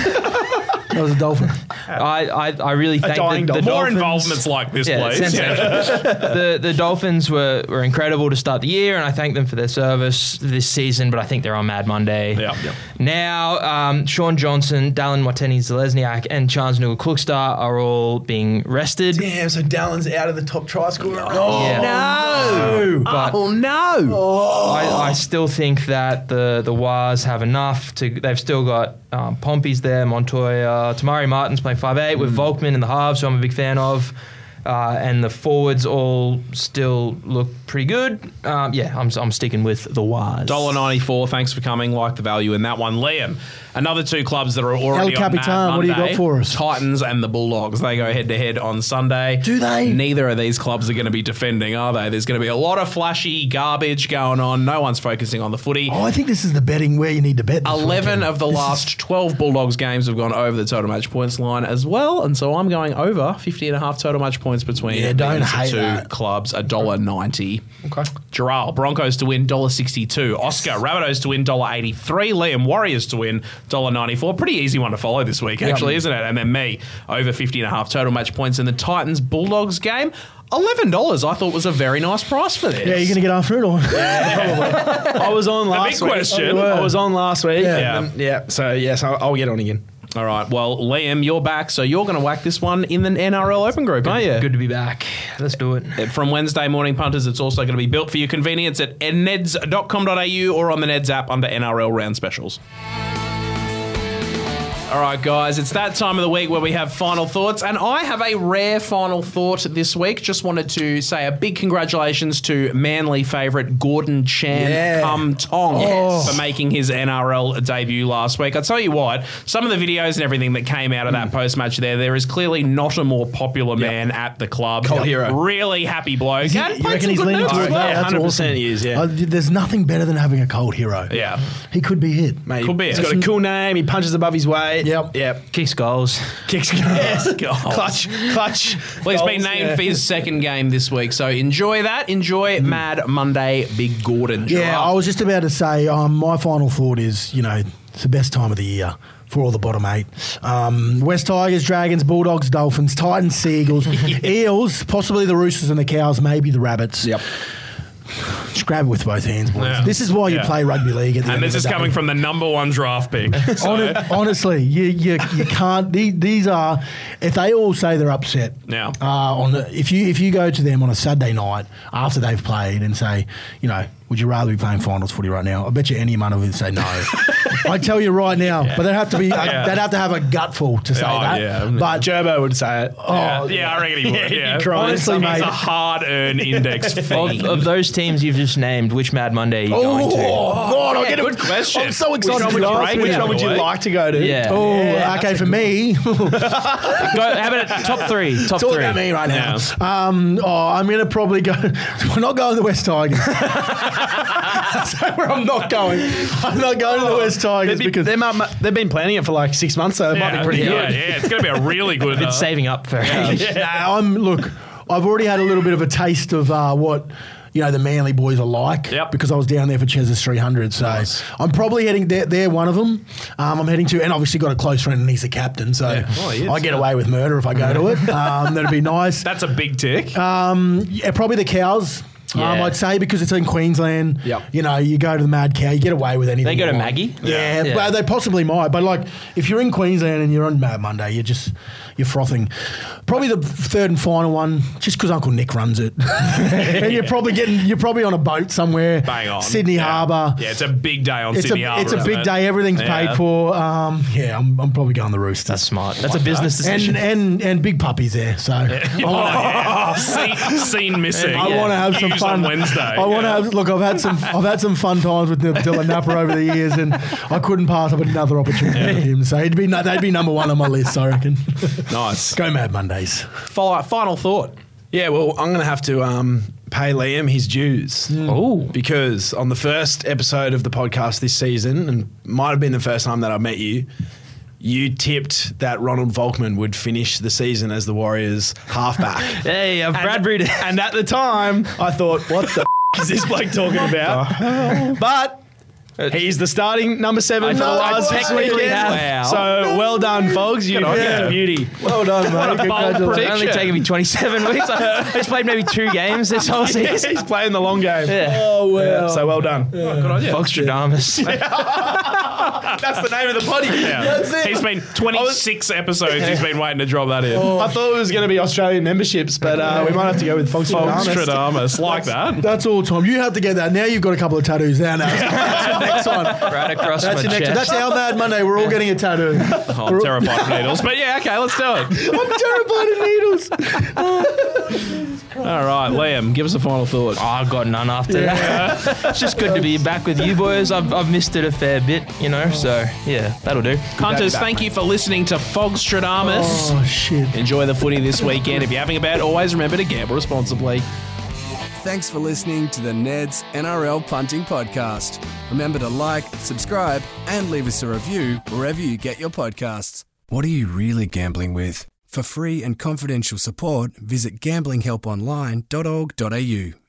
That was a dolphin. I, I, I really think dying the, the dolphin. More Dolphins, involvements like this, Yeah, please. sensational. the the Dolphins were, were incredible to start the year, and I thank them for their service this season. But I think they're on Mad Monday. Yeah. Yeah. Now, um, Sean Johnson, Dallin Wateni-Zelezniak, and Charles Newell-Klookstar are all being rested. Damn, so Dallin's out of the top try scorer. Yeah. No. But- oh, no. I, I still think that the the Waz have enough to. They've still got um, Pompey's there, Montoya, Tamari Martin's playing five eight with Volkman in the halves, who I'm a big fan of, uh, and the forwards all still look pretty good. Um, yeah, I'm I'm sticking with the Waz. one dollar ninety-four. Thanks for coming. Like the value in that one. Liam, another two clubs that are already El on Mad Capitan, what do you Monday. got for us? Titans and the Bulldogs. They go head-to-head on Sunday. Do they? Neither of these clubs are going to be defending, are they? There's going to be a lot of flashy garbage going on. No one's focusing on the footy. Oh, I think this is the betting where you need to bet. This eleven weekend. of the This last is- twelve Bulldogs games have gone over the total match points line as well, and so I'm going over fifty and a half total match points between Yeah, don't these hate two that. clubs. one dollar ninety. Okay. Gerald, Broncos to win one dollar sixty-two. Oscar, Rabbitohs to win one dollar eighty-three. Liam, Warriors to win one dollar ninety-four. Pretty easy one to follow this week, actually, isn't it? And then me, over fifty and a half total match points in the Titans Bulldogs game. eleven dollars I thought was a very nice price for this. Yeah, you're going to get after it, or I was on last big week. question. I was on last week. Yeah. and then- yeah. So, yes, I'll, I'll get on again. All right, well, Liam, you're back, so you're going to whack this one in the N R L Open Group, aren't you? Good to be back. Let's do it. From Wednesday Morning Punters, it's also going to be built for your convenience at neds dot com dot a u or on the Neds app under N R L Round Specials. All right, guys, it's that time of the week where we have final thoughts, and I have a rare final thought this week. Just wanted to say a big congratulations to Manly favourite Gordon Chan Yeah. Kum Tong Yes. for making his N R L debut last week. I'll tell you what, some of the videos and everything that came out of that post-match there, there is clearly not a more popular man at the club. Cult hero. Really happy bloke. he- And you played reckon some he's good leaning notes towards as well. that? Yeah, That's one hundred percent awesome. he is, yeah. Uh, there's nothing better than having a cold hero. Yeah. He could be it. Mate, Could be he's it. got a cool name. He punches above his weight. Yep. Yep. Kicks goals. Kicks goals. Goals. Clutch. Clutch. Well, he's been goals, named yeah. for his second game this week, so enjoy that. Enjoy Mad Monday, Big Gordon. Yeah, Gerard. I was just about to say, um, my final thought is, you know, it's the best time of the year for all the bottom eight. Um, West Tigers, Dragons, Bulldogs, Dolphins, Titans, Seagulls, Eels, possibly the Roosters and the Cows, maybe the Rabbits. Yep. Just grab it with both hands, boys. Yeah. This is why you Yeah. play rugby league. At the And end this of is the day. coming from the number one draft pick. So, Hon- Honestly, you, you you can't. These, these are if they all say they're upset. Yeah. Uh, on the, if you if you go to them on a Saturday night after they've played and say, you know, would you rather be playing finals footy right now? I bet you any man would say no. I tell you right now, but they'd have to be. Yeah. They'd have to have a gutful to say Oh, that. yeah. But Gerbo would say it. yeah, oh, yeah, I reckon he would. Yeah, he'd cry. Honestly, he's mate. a hard-earned index Of, fee. of those teams you've just named, which Mad Monday are you going to? Oh, God, I'll get good it. question. I'm so Which excited. one to would you ask rate? me Which that. one would you like to go to? Yeah. Oh, Yeah, okay, for me. Go, how about it? Top three. Top Talk three. about me right now. Um, oh, I'm going to probably go. We're not going to the West Tigers. That's where I'm not going. I'm not going to the West Tigers They've been, because they might, they've been planning it for like six months, so it might yeah, be pretty yeah, good. yeah, it's going to be a really good. Been uh, saving up for age. Nah, I'm look. I've already had a little bit of a taste of uh, what you know the Manly boys are like Yep. because I was down there for Ches's three hundred. So I'm probably heading there. They're one of them. Um, I'm heading to, and obviously got a close friend, and he's the captain. So Oh, he is, I get yeah. away with murder if I go to it. Um, that'd be nice. That's a big tick. Um, yeah, probably the Cows. Um, Yeah. I'd say because it's in Queensland. Yep. You know, you go to the Mad Cow, you get away with anything. They go you to want. Maggie? Yeah, Yeah. well, they possibly might. But like, if you're in Queensland and you're on Mad Monday, you just, you're frothing. Probably the third and final one, just because Uncle Nick runs it, and you're probably getting you're probably on a boat somewhere, Bang on. Sydney yeah. Harbour. Yeah, it's a big day on It's Sydney a Harbour. it's a isn't big it? day. Everything's Yeah. paid for. Um, yeah, I'm, I'm probably going the Roosters. That's smart. That's a business decision. and and and big puppies there. So I Oh, scene, scene missing. I want to have some Use fun on Wednesday. I want to yeah. have look. I've had some. I've had some fun times with Dylan Napper over the years, and I couldn't pass up another opportunity with him. So he'd be they'd be number one on my list, I reckon. Nice. Go Mad Mondays. Follow, final thought. Yeah, well, I'm going to have to um, pay Liam his dues. Oh. Because on the first episode of the podcast this season, and might have been the first time that I met you, you tipped that Ronald Volkman would finish the season as the Warriors halfback. Hey, uh, Bradbury. And, and at the time, I thought, what the f- is this bloke talking about? But he's the starting number seven I for the thought I last six technically weekends. have. So well done, Fogs. You've on hit you. the beauty. Well done, mate. What a bold Congratulations. prediction. It's only taken me twenty-seven weeks. I just played maybe two games this whole season. He's playing the long game. Yeah. Oh well. Yeah, so well done. Good on you. Foxtradamus. That's the name of the potty. Yeah. That's it. He's been twenty-six episodes. He's been waiting to drop that in. I thought it was going to be Australian memberships, but uh, we might have to go with Fox Foxtradamus. Like that. That's all, Tom. You have to get that. Now you've got a couple of tattoos. Now, now. That's your next one. Right across That's my your next. chest. That's our Mad Monday. We're all getting a tattoo. Oh, I'm terrified of needles. But yeah, okay, let's do it. I'm terrified of needles. All right, Liam, give us a final thought. Oh, I've got none after that. It's just good to be back with you boys. I've, I've missed it a fair bit, you know, so yeah, that'll do. Hunters, thank you for listening to Fogstradamus. Oh shit. Enjoy the footy this weekend. If you're having a bet, always remember to gamble responsibly. Thanks for listening to the Ned's N R L Punting Podcast. Remember to like, subscribe, and leave us a review wherever you get your podcasts. What are you really gambling with? For free and confidential support, visit gambling help online dot org dot a u.